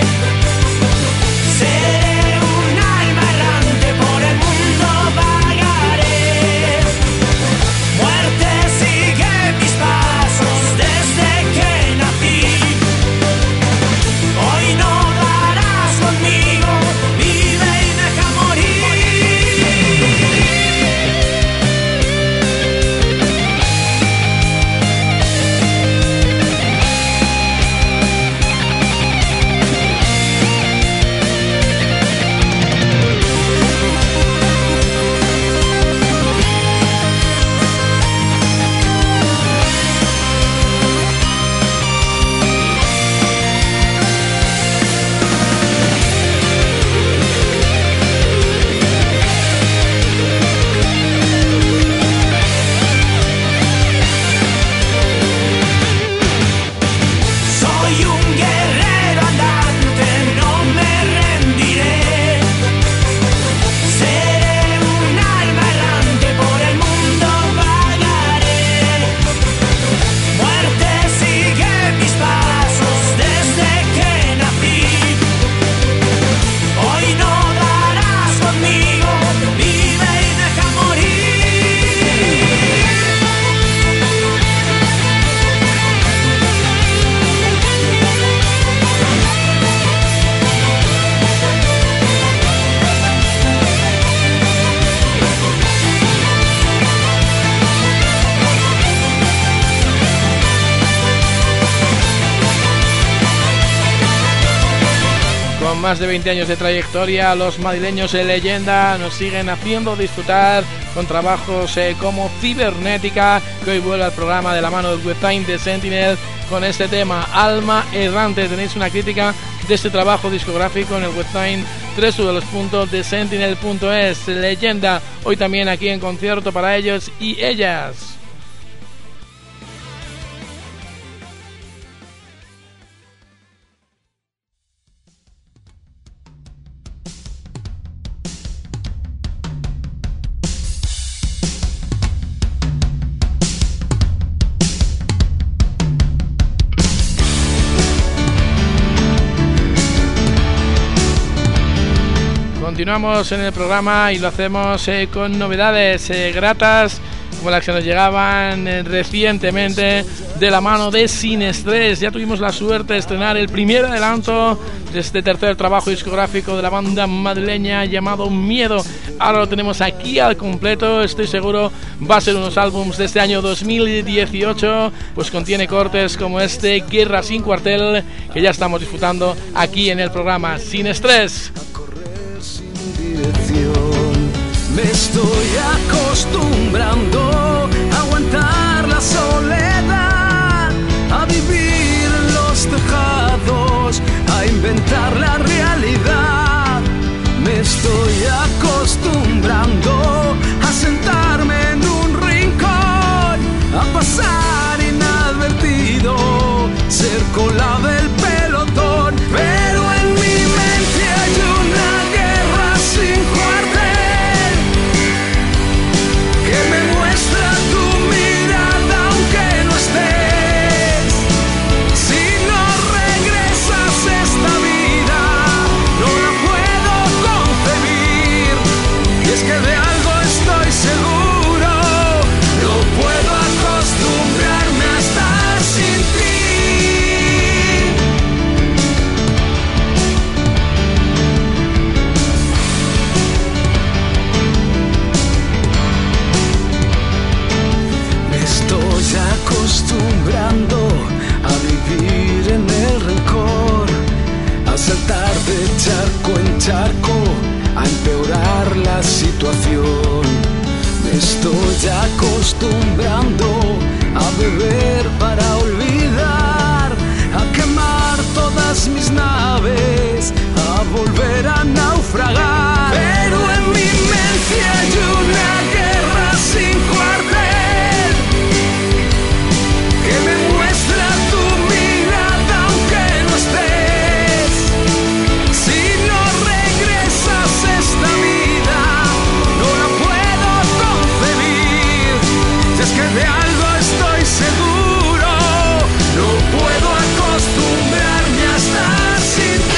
Seré un alma errante, por el mundo vagaré. Muerte sigue mis pasos desde que nací. Hoy no darás conmigo, vive y deja morir. Soy un guerrero andante, no me rendiré. Seré un alma errante, por el mundo vagaré. Muerte sigue mis pasos desde que nací. Hoy no darás conmigo, vive y deja morir. Con más de veinte años de trayectoria, los madrileños de Leyenda nos siguen haciendo disfrutar con trabajos eh, como Cibernética, que hoy vuelve al programa de la mano del Webtime The Sentinel con este tema Alma Errante. Tenéis una crítica de este trabajo discográfico en el Webtime doble u doble u doble u punto the sentinel punto es. Leyenda, hoy también aquí en concierto para ellos y ellas. continuamos en el programa y lo hacemos eh, con novedades eh, gratas como las que nos llegaban eh, recientemente de la mano de Sin Estrés. Ya tuvimos la suerte de estrenar el primer adelanto de este tercer trabajo discográfico de la banda madrileña llamado Miedo. Ahora lo tenemos aquí al completo, estoy seguro va a ser unos álbums de este año dos mil dieciocho, pues contiene cortes como este Guerra sin cuartel, que ya estamos disfrutando aquí en el programa Sin Estrés. Me estoy acostumbrando a aguantar la soledad, a vivir en los tejados, a inventar la realidad. Me estoy acostumbrando a sentarme en un rincón, a pasar inadvertido, ser cola del pelotón. Pero en mi mente hay una guerra sin cuartel que me muestra tu mirada aunque no estés. Si no regresas esta vida, no la puedo concebir. Y es que de algo estoy seguro, no puedo acostumbrarme a estar sin ti. Me estoy acostumbrando a vivir en el rencor, a saltar de charco en charco, a empeorar la situación. Me estoy acostumbrando a beber para olvidar, a quemar todas mis naves, a volver a naufragar. Pero en mi mente hay una guerra sin cuartel que me muestra tu mirada aunque no estés. Si no regresas esta vida, no la puedo concebir. Si es que de algo estoy seguro, no puedo acostumbrarme a estar sin ti.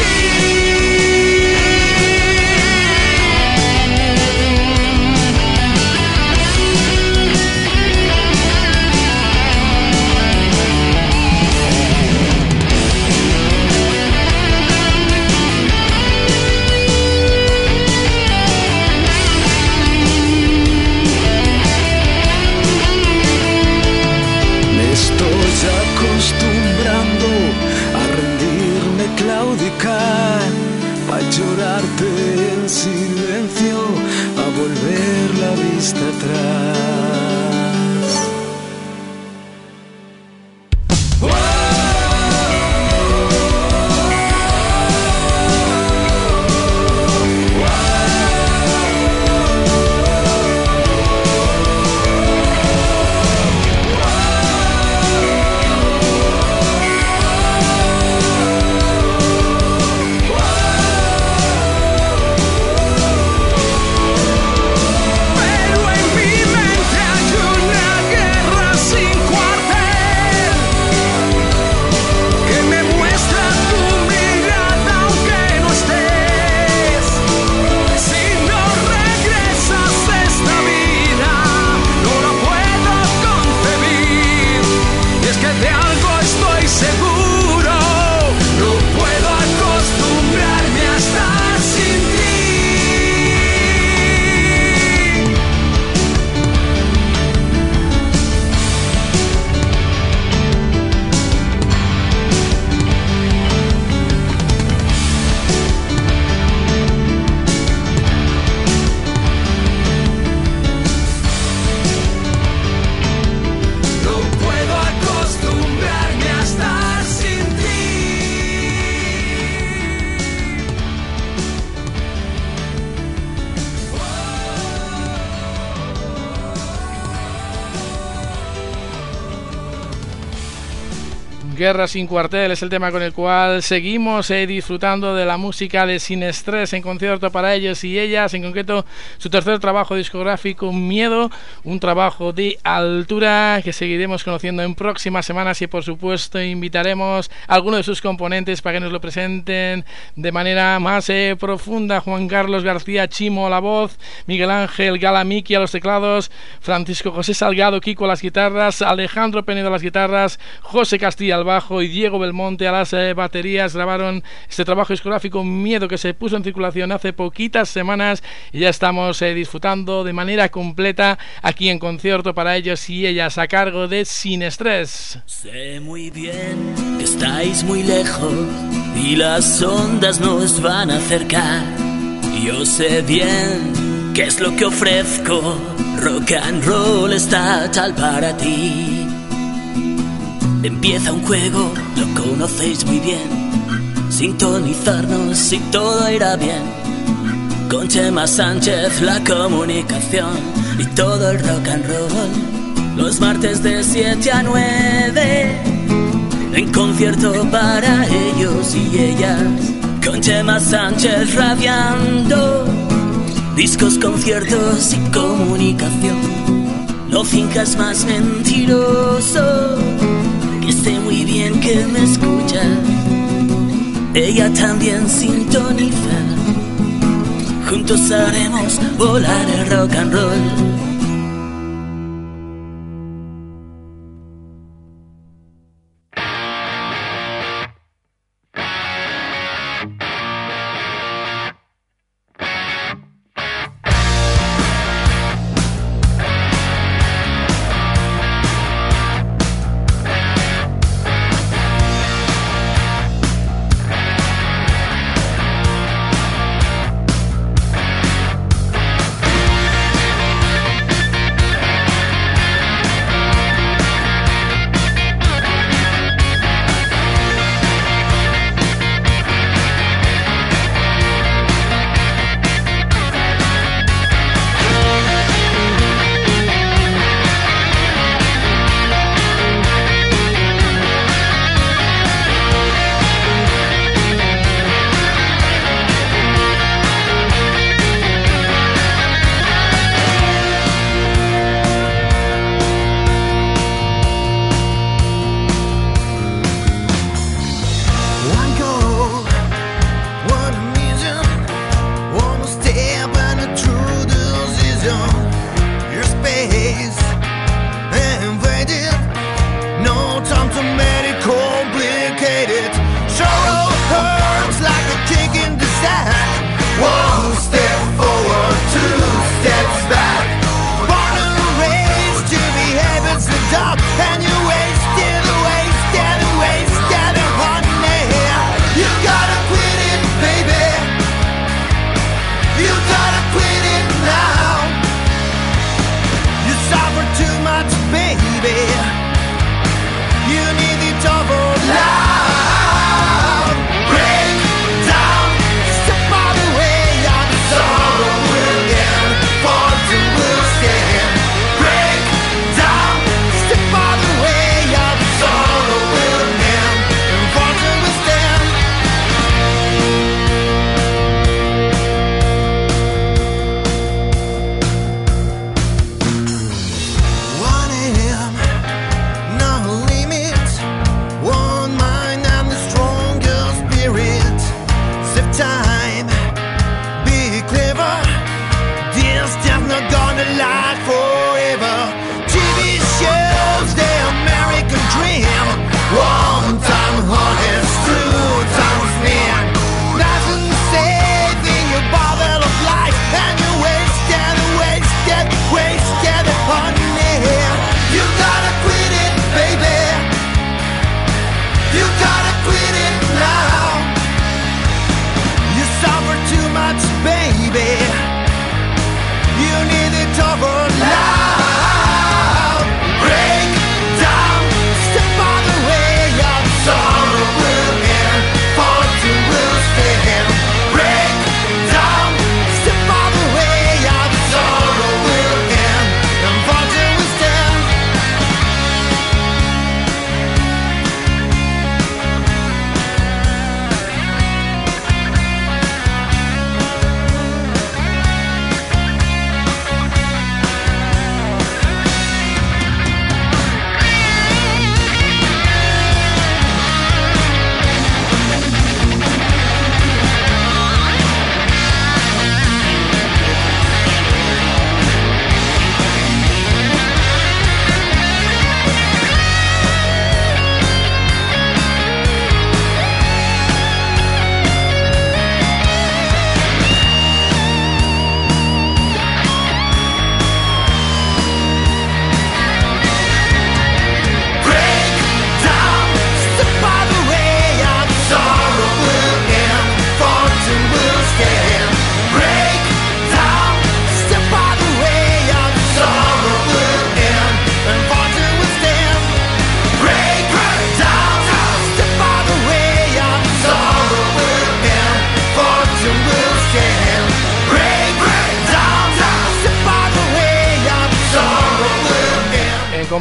Me estoy acostumbrando a rendirme, claudicar, a llorarte en silencio, a volver la vista atrás. Pero en mi mente Guerra sin cuartel es el tema con el cual seguimos eh, disfrutando de la música de Sin Estrés en concierto para ellos y ellas, en concreto su tercer trabajo discográfico Miedo, un trabajo de altura que seguiremos conociendo en próximas semanas y por supuesto invitaremos a alguno de sus componentes para que nos lo presenten de manera más eh, profunda. Juan Carlos García Chimo a la voz, Miguel Ángel Gala Miki a los teclados, Francisco José Salgado Kiko a las guitarras, Alejandro Penedo a las guitarras, José Castilla al bajo y Diego Belmonte a las eh, baterías. Grabaron este trabajo discográfico Miedo, que se puso en circulación hace poquitas semanas y ya estamos eh, disfrutando de manera completa aquí en concierto para ellos y ellas, a cargo de Sin Estrés. Sé muy bien que estáis muy lejos y las ondas nos van a acercar. Yo sé bien qué es lo que ofrezco, rock and roll está tal para ti. Empieza un juego, lo conocéis muy bien, sintonizarnos y todo irá bien. Con Chema Sánchez la comunicación y todo el rock and roll, los martes de siete a nueve, en concierto para ellos y ellas. Con Chema Sánchez radiando, discos, conciertos y comunicación. No finjas más mentiroso, que sé muy bien que me escuchas. Ella también sintoniza, juntos haremos volar el rock and roll.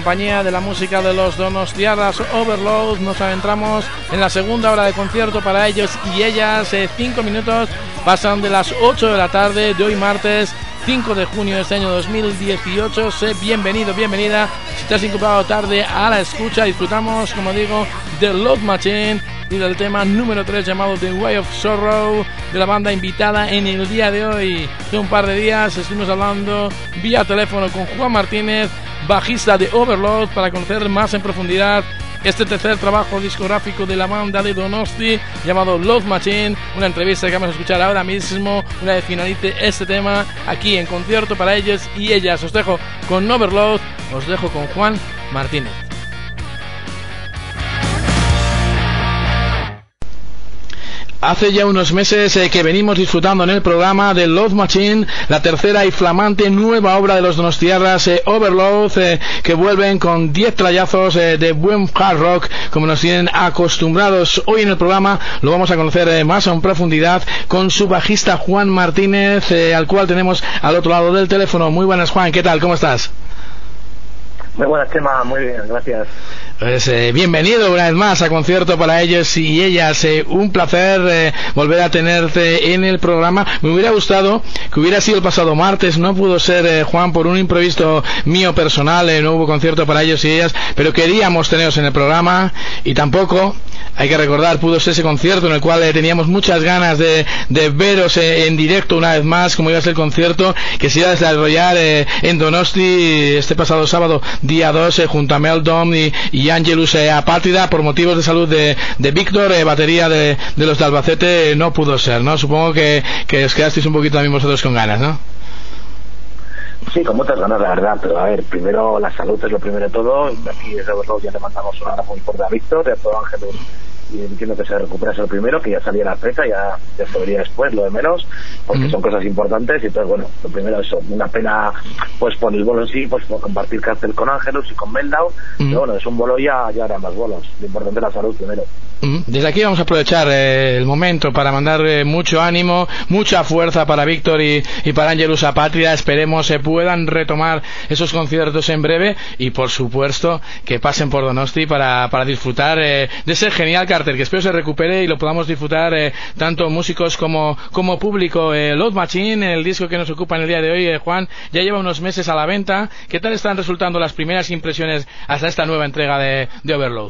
compañía de la música de los Donostiarras Overload nos adentramos en la segunda hora de concierto para ellos y ellas. Eh, cinco minutos pasan de las ocho de la tarde de hoy martes cinco de junio de este año dos mil dieciocho. Sé bienvenido, bienvenida. Si te has incorporado tarde a la escucha, disfrutamos, como digo, de Love Machine y del tema número tres llamado The Way of Sorrow de la banda invitada en el día de hoy. Hace un par de días estuvimos hablando vía teléfono con Juan Martínez, bajista de Overload, para conocer más en profundidad este tercer trabajo discográfico de la banda de Donosti llamado Love Machine. Una entrevista que vamos a escuchar ahora mismo una vez finalice este tema aquí en concierto para ellos y ellas. Os dejo con Overload, os dejo con Juan Martínez. Hace ya unos meses eh, que venimos disfrutando en el programa de Love Machine, la tercera y flamante nueva obra de los Donostiarras eh, Overload, eh, que vuelven con diez trayazos eh, de buen hard rock, como nos tienen acostumbrados. Hoy en el programa lo vamos a conocer eh, más en profundidad con su bajista Juan Martínez, eh, al cual tenemos al otro lado del teléfono. Muy buenas, Juan, ¿qué tal? ¿Cómo estás? Muy buenas, Chema, muy bien, gracias. Pues eh, bienvenido una vez más a concierto para ellos y ellas. Eh, un placer eh, volver a tenerte en el programa. Me hubiera gustado que hubiera sido el pasado martes, no pudo ser, eh, Juan, por un imprevisto mío personal, eh, no hubo concierto para ellos y ellas, pero queríamos teneros en el programa y tampoco, hay que recordar, pudo ser ese concierto en el cual eh, teníamos muchas ganas de, de veros eh, en directo una vez más, como iba a ser el concierto que se iba a desarrollar eh, en Donosti este pasado sábado día dos, eh, junto a Meldom y, y Angelus eh, Apátrida. Por motivos de salud de, de Víctor, eh, batería de, de los de Albacete, eh, no pudo ser, ¿no? Supongo que, que os quedasteis un poquito también vosotros con ganas, ¿no? Sí, con muchas ganas, la verdad, pero a ver, primero la salud es lo primero de todo. Aquí desde luego ya le mandamos un abrazo muy fuerte a Víctor, a todo Angelus, y entiendo que se recuperase lo primero, que ya salía la presa, ya, ya se vería después, lo de menos, porque mm. son cosas importantes. Y entonces, bueno, lo primero eso, una pena pues por el bolo en sí, pues por compartir cárcel con Angelus y con Meldau, mm. pero bueno, es un bolo, ya, ya harán más bolos, lo importante es la salud primero. Desde aquí vamos a aprovechar eh, el momento para mandar eh, mucho ánimo, mucha fuerza para Víctor y, y para Angelus Apátrida. Esperemos se eh, puedan retomar esos conciertos en breve y por supuesto que pasen por Donosti para, para disfrutar eh, de ese genial cartel, que espero se recupere y lo podamos disfrutar eh, tanto músicos como, como público. eh, Love Machine, el disco que nos ocupa en el día de hoy, eh, Juan, ya lleva unos meses a la venta. ¿Qué tal están resultando las primeras impresiones hasta esta nueva entrega de, de Overload?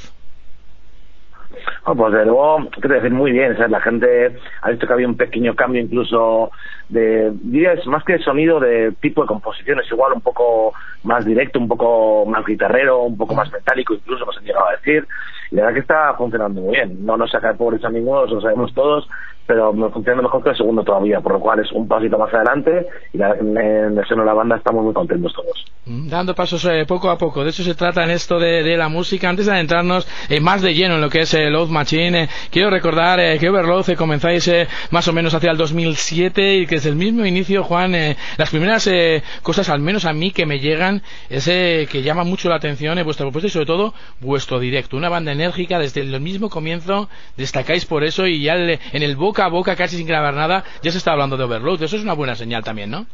Oh, pues de luego, quiero decir, muy bien, ¿sabes? La gente ha visto que había un pequeño cambio incluso de, dirías, más que de sonido, de tipo de composiciones, igual un poco más directo, un poco más guitarrero, un poco más metálico, incluso nos han llegado a decir, y la verdad que está funcionando muy bien. No nos saca de pobres amigos, lo sabemos todos, pero me funciona mejor que el segundo todavía, por lo cual es un pasito más adelante y la verdad que en el seno de la banda estamos muy contentos todos. Dando pasos eh, poco a poco, de eso se trata en esto de, de la música. Antes de adentrarnos eh, más de lleno en lo que es eh, Love Machine, eh, quiero recordar eh, que Overload eh, comenzáis eh, más o menos hacia el dos mil siete y que desde el mismo inicio, Juan, eh, las primeras eh, cosas, al menos a mí, que me llegan, es eh, que llama mucho la atención eh, vuestra propuesta y sobre todo vuestro directo. Una banda enérgica desde el mismo comienzo, destacáis por eso y ya el, en el boca a boca, casi sin grabar nada, ya se está hablando de Overload. Eso es una buena señal también, ¿no?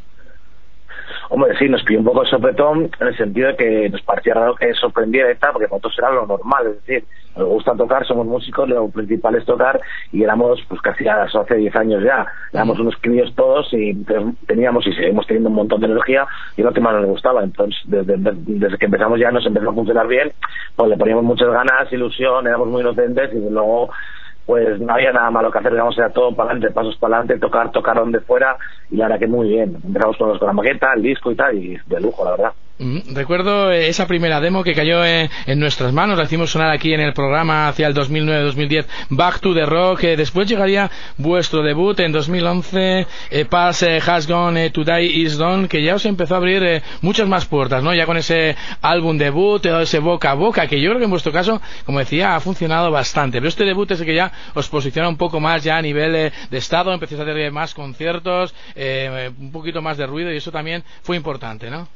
Hombre, sí, nos pilló un poco de sopetón en el sentido de que nos parecía raro que sorprendiera y tal, porque para nosotros era lo normal, es decir, nos gusta tocar, somos músicos, lo principal es tocar, y éramos pues casi hace diez años ya, éramos unos críos todos y teníamos y seguimos teniendo un montón de energía y lo que más nos gustaba. Entonces, desde, desde que empezamos ya nos empezó a funcionar bien, pues le poníamos muchas ganas, ilusión, éramos muy inocentes y luego pues no había nada malo que hacer, digamos, era todo para adelante, pasos para adelante, tocar, tocar donde fuera, y la verdad que muy bien. Empezamos todos con la maqueta, el disco y tal, y de lujo, la verdad. Mm, recuerdo eh, esa primera demo que cayó eh, en nuestras manos, la hicimos sonar aquí en el programa hacia el dos mil nueve dos mil diez, Back to the Rock. Eh, después llegaría vuestro debut en dos mil once, eh, Pass eh, Has Gone eh, Today Is Done, que ya os empezó a abrir eh, muchas más puertas, ¿no? Ya con ese álbum debut, eh, ese boca a boca, que yo creo que en vuestro caso, como decía, ha funcionado bastante. Pero este debut es el que ya os posiciona un poco más ya a nivel eh, de estado, empecéis a hacer eh, más conciertos, eh, un poquito más de ruido, y eso también fue importante, ¿no?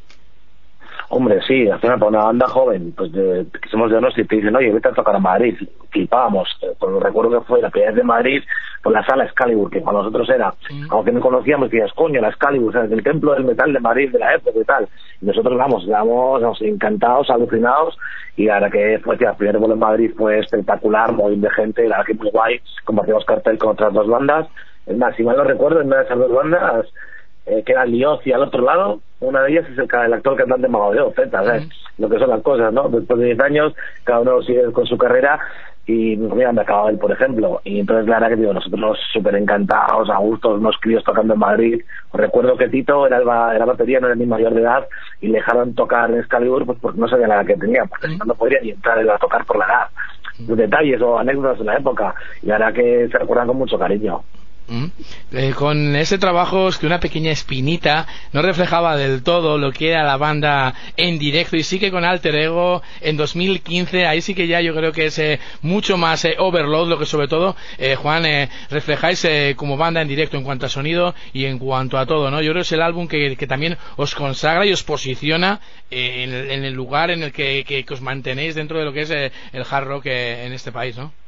Hombre, sí, al final para una banda joven, pues de, que somos de Donosti, te dicen, oye, vete a tocar a Madrid, flipábamos. Pues recuerdo que fue la primera vez de Madrid, por la sala Excalibur, que para nosotros era, aunque no conocíamos, decías, coño, la Excalibur, ¿sabes? El templo del metal de Madrid de la época y tal. Y nosotros, vamos, vamos, vamos encantados, alucinados, y la verdad que fue, tío, el primer vuelo en Madrid fue espectacular, muy de gente, la verdad que muy guay, compartimos cartel con otras dos bandas. Es más, si mal no recuerdo, en una de esas dos bandas, eh, que era Lioz y al otro lado, una de ellas es el, el actor cantante Mago de Oz, ¿sabes? Mm. Lo que son las cosas, ¿no? Después de diez años, cada uno sigue con su carrera, y mira, me acababa él, por ejemplo, y entonces la verdad que digo, nosotros súper encantados, a gusto, unos críos tocando en Madrid. Os recuerdo que Tito era, el, era batería, no era ni mayor de edad, y le dejaron tocar en Excalibur pues porque no sabía la edad que tenía, porque si no, no podría ni entrar a tocar por la edad. Los detalles o anécdotas de la época, y la verdad que se recuerdan con mucho cariño. Mm. Eh, con ese trabajo es que una pequeña espinita no reflejaba del todo lo que era la banda en directo, y sí que con Alter Ego en dos mil quince ahí sí que ya yo creo que es eh, mucho más eh, Overload lo que sobre todo eh, Juan eh, reflejáis eh, como banda en directo en cuanto a sonido y en cuanto a todo, ¿no? Yo creo que es el álbum que, que también os consagra y os posiciona eh, en, el, en el lugar en el que, que, que os mantenéis dentro de lo que es eh, el hard rock eh, en este país, ¿no?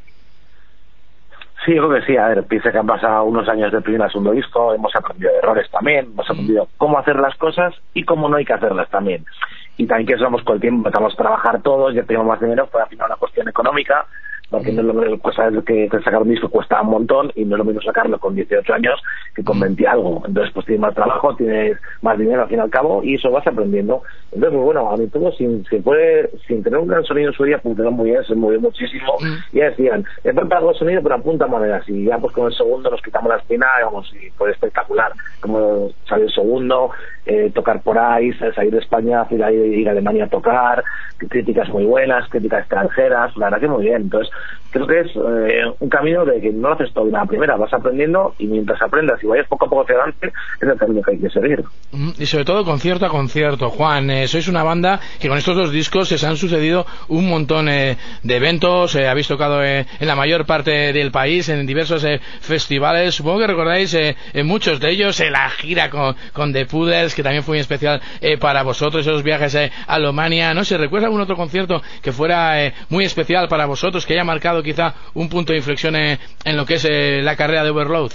Sí, yo creo que sí. A ver, piensa que han pasado unos años del primer al segundo disco, hemos aprendido de errores también, hemos aprendido cómo hacer las cosas y cómo no hay que hacerlas también. Y también que somos con el tiempo, empezamos a trabajar todos, ya tenemos más dinero, fue al final una cuestión económica, porque no es lo mismo, pues, sabes que, que sacar un disco cuesta un montón, y no es lo mismo sacarlo con dieciocho años que con veinte algo. Entonces, pues tienes más trabajo, tienes más dinero al fin y al cabo, y eso vas aprendiendo. Entonces, pues bueno, a mí todo sin, sin, puede, sin tener un gran sonido en su día, funcionó muy bien, se movió muchísimo, y ya decían, es falta algo de sonido, pero apunta maneras, y ya pues con el segundo nos quitamos la espina, vamos, y fue espectacular, como salió el segundo, eh, tocar por ahí, salir de España, ir a, ir a Alemania a tocar, críticas muy buenas, críticas extranjeras, la verdad que muy bien. Entonces, creo que es eh, un camino de que no lo haces todo de la primera, vas aprendiendo, y mientras aprendas y vayas poco a poco hacia adelante, es el camino que hay que seguir. Y sobre todo concierto a concierto, Juan, eh, sois una banda que con estos dos discos se han sucedido un montón eh, de eventos, eh, habéis tocado eh, en la mayor parte del país, en diversos eh, festivales, supongo que recordáis eh, en muchos de ellos eh, la gira con, con The Poodles, que también fue muy especial eh, para vosotros, esos viajes eh, a Alemania, no sé, ¿recuerda algún otro concierto que fuera eh, muy especial para vosotros, que haya marcado quizá un punto de inflexión eh, en lo que es eh, la carrera de Overload?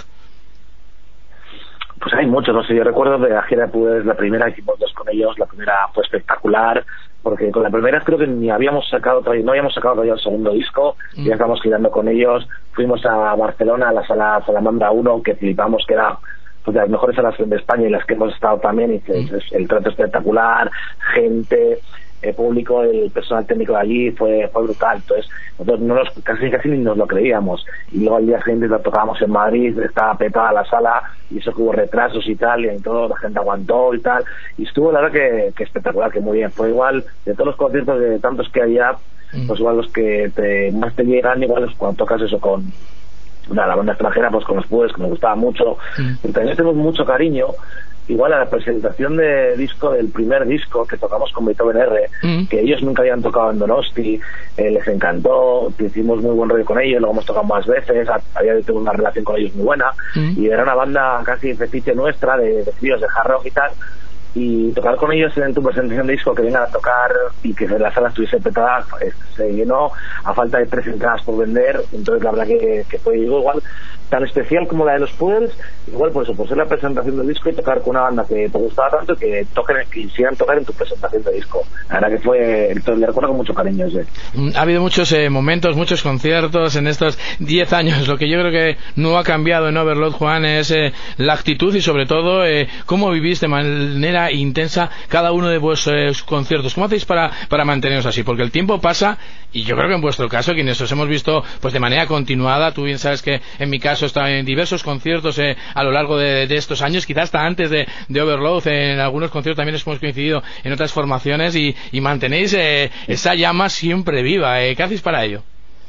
Pues hay muchos, no sé, yo recuerdo de la gira de Poodles, la primera hicimos dos con ellos, la primera fue espectacular, porque con la primera creo que ni habíamos sacado todavía, no habíamos sacado todavía el segundo disco, mm. ya estábamos girando con ellos, fuimos a Barcelona, a la sala Salamandra uno, que flipamos, que era pues de las mejores salas de España y las que hemos estado también, y que mm. es el trato espectacular, gente, el público, el personal técnico de allí fue fue brutal. Entonces nosotros no nos, casi casi ni nos lo creíamos, y luego al día siguiente lo tocábamos en Madrid, estaba petada la sala, y eso que hubo retrasos y tal, y todo, la gente aguantó y tal, y estuvo la verdad que, que espectacular, que muy bien. Fue igual de todos los conciertos de tantos que había, pues igual los que te, más te llegan, igual es cuando tocas eso con una, la banda extranjera, pues con los Poodles, que me gustaba mucho, mm. pero también tenemos mucho cariño igual a la presentación de disco del primer disco que tocamos con Beethoven R, mm. que ellos nunca habían tocado en Donosti, eh, les encantó, hicimos muy buen rollo con ellos, luego hemos tocado más veces, había tenido una relación con ellos muy buena, mm. y era una banda casi fetiche nuestra de, de tríos de hard rock y tal, y tocar con ellos en tu presentación de disco, que vengan a tocar y que la sala estuviese petada, pues, se llenó a falta de tres entradas por vender. Entonces la verdad que, que fue igual tan especial como la de los Poodles, igual por eso, por ser la presentación del disco y tocar con una banda que te gustaba tanto, que toquen, que quisieran tocar en tu presentación de disco. La verdad que fue, entonces le recuerdo con mucho cariño ese. Ha habido muchos eh, momentos, muchos conciertos en estos diez años. Lo que yo creo que no ha cambiado en Overload, Juan, es eh, la actitud y sobre todo eh, cómo vivís de manera intensa cada uno de vuestros conciertos. ¿Cómo hacéis para, para manteneros así? Porque el tiempo pasa, y yo creo que en vuestro caso, quienes os hemos visto pues de manera continuada, tú bien sabes que en mi caso he estado en diversos conciertos eh, a lo largo de, de estos años, quizás hasta antes de, de Overload, eh, en algunos conciertos también hemos coincidido en otras formaciones, y, y mantenéis eh, esa llama siempre viva. Eh, ¿Qué hacéis para ello?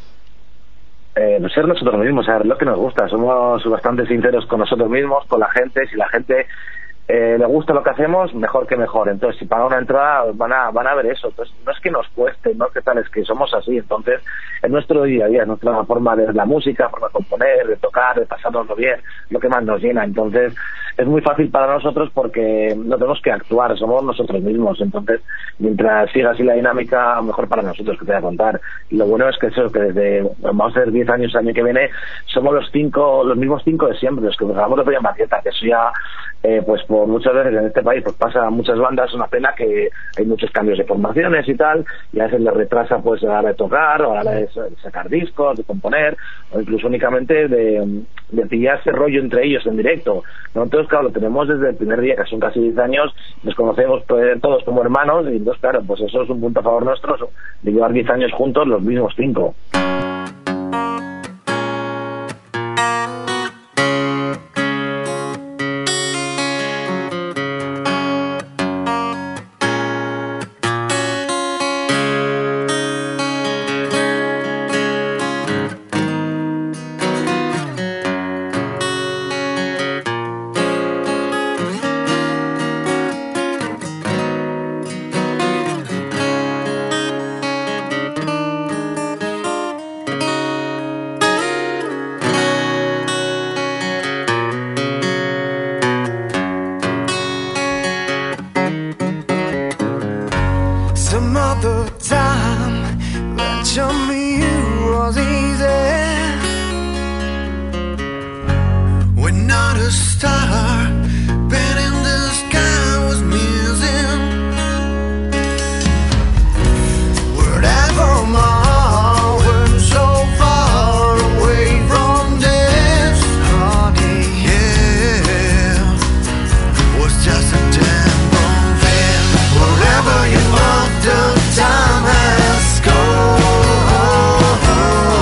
Eh, ser nosotros mismos, saber lo que nos gusta. Somos bastante sinceros con nosotros mismos, con la gente. Si la gente eh, le gusta lo que hacemos, mejor que mejor. Entonces, si pagan una entrada, van a van a ver eso. Entonces, no es que nos cueste, no es que tal, es que somos así. Entonces, es nuestro día a día, es nuestra forma de la música, forma de componer, de tocar, de pasárnoslo bien, lo que más nos llena. Entonces, es muy fácil para nosotros porque no tenemos que actuar, somos nosotros mismos. Entonces, mientras siga así la dinámica, mejor para nosotros, que te voy a contar. Y lo bueno es que eso, que desde, vamos a hacer diez años el año que viene, somos los cinco, los mismos cinco de siempre, los que grabamos de Peña Maqueta, que eso ya, eh, pues por muchas veces en este país, pues pasa muchas bandas, es una pena que hay muchos cambios de formaciones y tal, y a veces les retrasa pues a la hora de tocar, o a la hora de sacar discos, de componer, o incluso únicamente de, de pillarse rollo entre ellos en directo. Nosotros, claro, lo tenemos desde el primer día, que son casi diez años, nos conocemos pues, todos como hermanos, y entonces, claro, pues eso es un punto a favor nuestro, de llevar diez años juntos, los mismos cinco.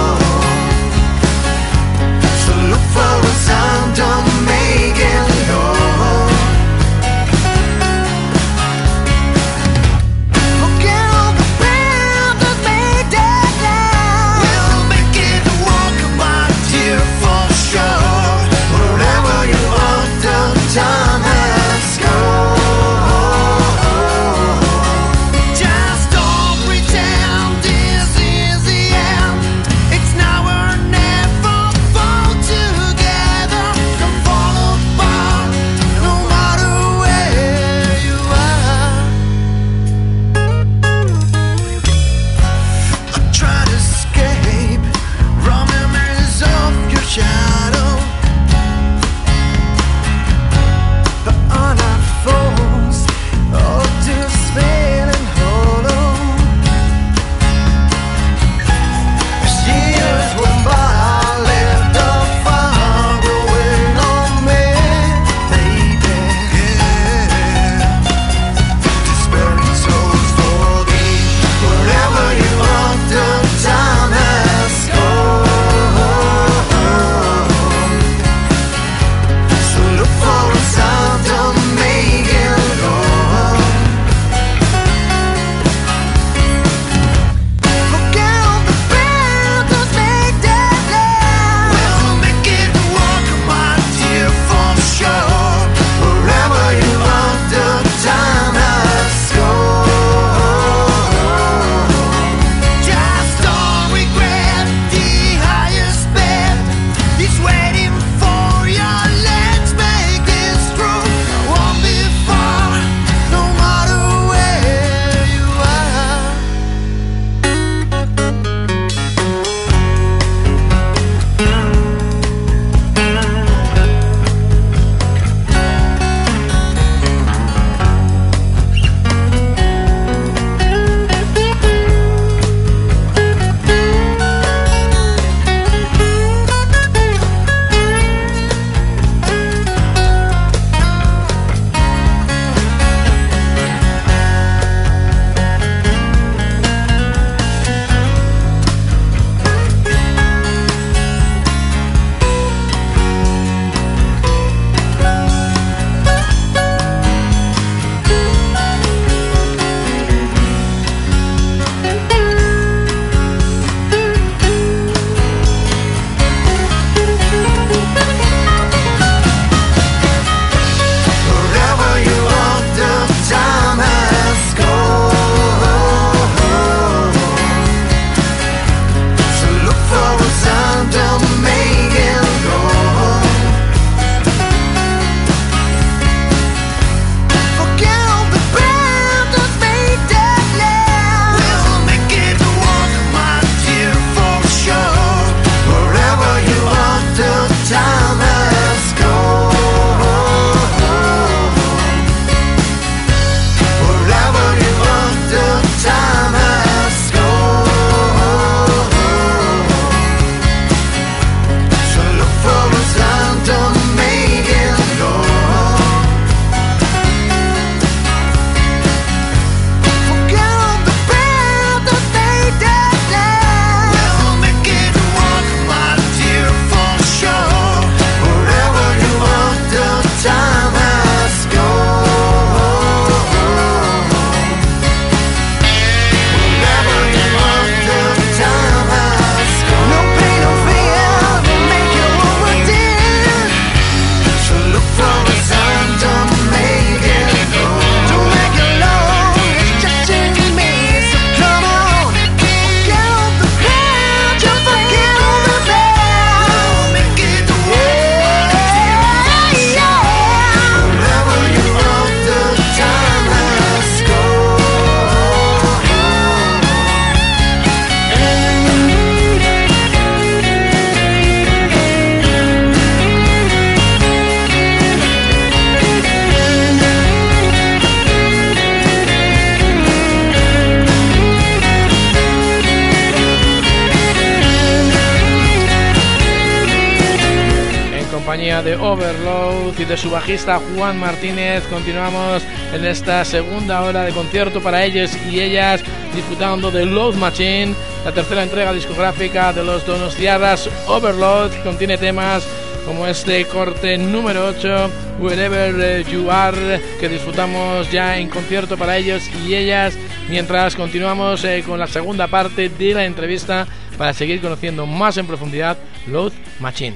Sound of making noise. compañía de Overload y de su bajista Juan Martínez. Continuamos en esta segunda hora de concierto para ellos y ellas, disfrutando de Load Machine, la tercera entrega discográfica de los donostiarras Overload, que contiene temas como este corte número ocho, Wherever You Are, que disfrutamos ya en concierto para ellos y ellas, mientras continuamos eh, con la segunda parte de la entrevista para seguir conociendo más en profundidad Load Machine.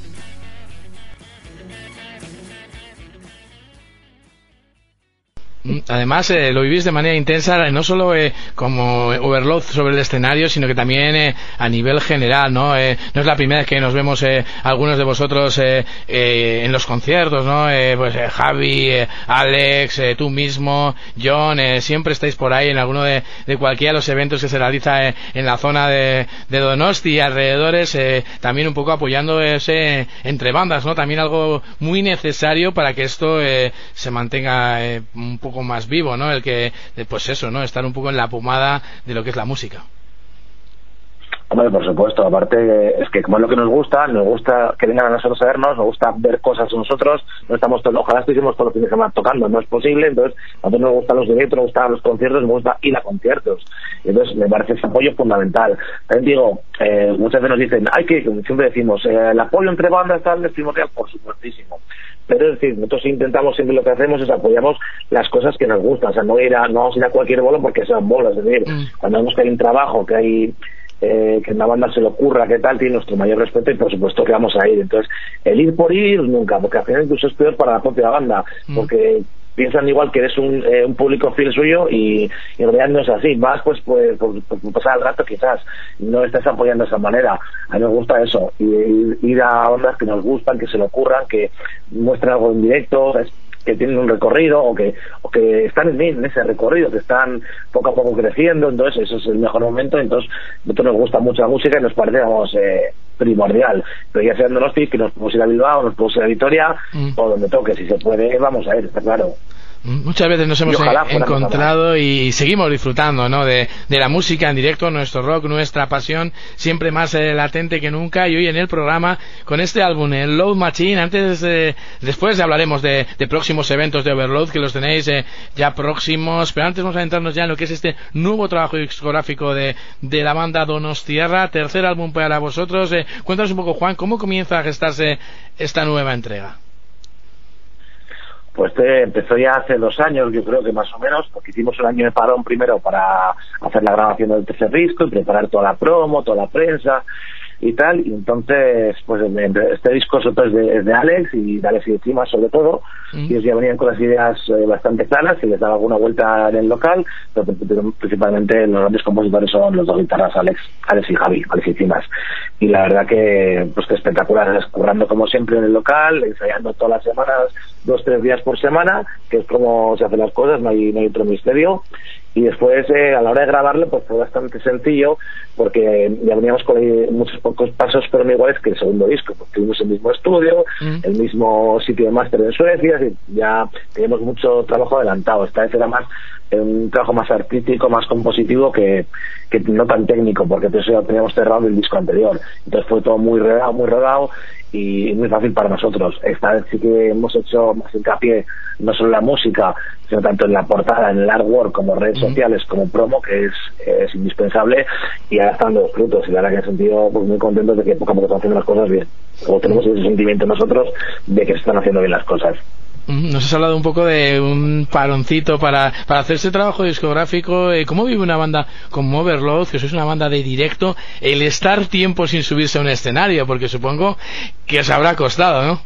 Además, eh, lo vivís de manera intensa, no solo eh, como Overload sobre el escenario, sino que también eh, a nivel general, ¿no? Eh, no es la primera vez que nos vemos eh, algunos de vosotros eh, eh, en los conciertos, ¿no? Eh, pues eh, Javi, eh, Alex, eh, tú mismo, John, eh, siempre estáis por ahí en alguno de, de cualquiera de los eventos que se realiza eh, en la zona de, de Donosti y alrededores, eh, también un poco apoyando ese entre bandas, ¿no? También algo muy necesario para que esto eh, se mantenga eh, un poco más vivo, ¿no? El que, pues eso, ¿no? Estar un poco en la pomada de lo que es la música. Hombre, por supuesto, aparte es que como es lo que nos gusta, nos gusta que vengan a nosotros a vernos, nos gusta ver cosas nosotros, no estamos todos, ojalá estuviésemos todos los fines de semana tocando, no es posible, entonces a nosotros nos gustan los directos, nos gustan los conciertos, nos gusta ir a conciertos, entonces me parece ese apoyo fundamental. También digo, eh, muchas veces nos dicen, hay que, siempre decimos, eh, el apoyo entre bandas tal es primordial, por supuestísimo, pero es decir, nosotros intentamos, siempre lo que hacemos es apoyamos las cosas que nos gustan, o sea, no ir a, no vamos a ir a cualquier bolo porque sean bolos, es decir, mm. cuando vemos que hay un trabajo, que hay Eh, que en la banda se le ocurra, que tal, tiene nuestro mayor respeto y por supuesto que vamos a ir. Entonces, el ir por ir nunca, porque al final incluso es peor para la propia banda, mm. porque piensan igual que eres un, eh, un público fiel suyo y, y en realidad no es así. Vas pues pues por, por, por pasar el rato, quizás no estás apoyando de esa manera. A mí nos gusta eso, y, y, ir a bandas que nos gustan, que se le ocurran, que muestren algo en directo, ¿sabes? Que tienen un recorrido o que o que están en, en ese recorrido, que están poco a poco creciendo, entonces eso es el mejor momento. Entonces a nosotros nos gusta mucho la música y nos parece, vamos, eh, primordial, pero ya sea en Donosti, que nos podemos ir a Bilbao, nos podemos ir a Vitoria, mm. o donde toque, si se puede vamos a ir, está claro. Muchas veces nos hemos encontrado y seguimos disfrutando, ¿no? de, de la música en directo, nuestro rock, nuestra pasión siempre más eh, latente que nunca, y hoy en el programa con este álbum, el Load Machine. Antes eh, después hablaremos de, de próximos eventos de Overload, que los tenéis eh, ya próximos, pero antes vamos a adentrarnos ya en lo que es este nuevo trabajo discográfico de, de la banda Donostiarra, tercer álbum para vosotros. Eh, cuéntanos un poco, Juan, ¿cómo comienza a gestarse esta nueva entrega? Pues te empezó ya hace dos años, yo creo que más o menos, porque hicimos un año de parón primero para hacer la grabación del tercer disco y preparar toda la promo, toda la prensa y tal, y entonces pues este disco sobre todo es de, es de Alex y de Alex y de Chima sobre todo, mm. y ellos ya venían con las ideas eh, bastante claras y les daba alguna vuelta en el local, pero, pero principalmente los grandes compositores son los dos guitarras, Alex Alex y Javi, Alex y Chimas, y la verdad que pues que espectacular, currando como siempre en el local, ensayando todas las semanas, dos, tres días por semana, que es como se hacen las cosas, no hay, no hay otro misterio. Y después eh, a la hora de grabarlo pues fue bastante sencillo, porque ya veníamos con muchos pocos pasos pero no iguales que el segundo disco, porque tuvimos el mismo estudio, mm. el mismo sitio de máster en Suecia, y ya teníamos mucho trabajo adelantado. Esta vez era más eh, un trabajo más artístico, más compositivo que, que no tan técnico, porque eso ya teníamos cerrado el disco anterior, entonces fue todo muy rodado, muy rodado y muy fácil para nosotros. Esta vez sí que hemos hecho más hincapié no solo en la música, sino tanto en la portada, en el artwork, como redes mm. sociales, como promo, que es, es indispensable, y ahora están los frutos, y la verdad que he sentido pues, muy contento de que poco a poco están haciendo las cosas bien, o tenemos ese sentimiento nosotros de que se están haciendo bien las cosas. Nos has hablado un poco de un paroncito para, para hacer ese trabajo discográfico. ¿Cómo vive una banda como Overload, que sois una banda de directo, el estar tiempo sin subirse a un escenario? Porque supongo que os habrá costado, ¿no?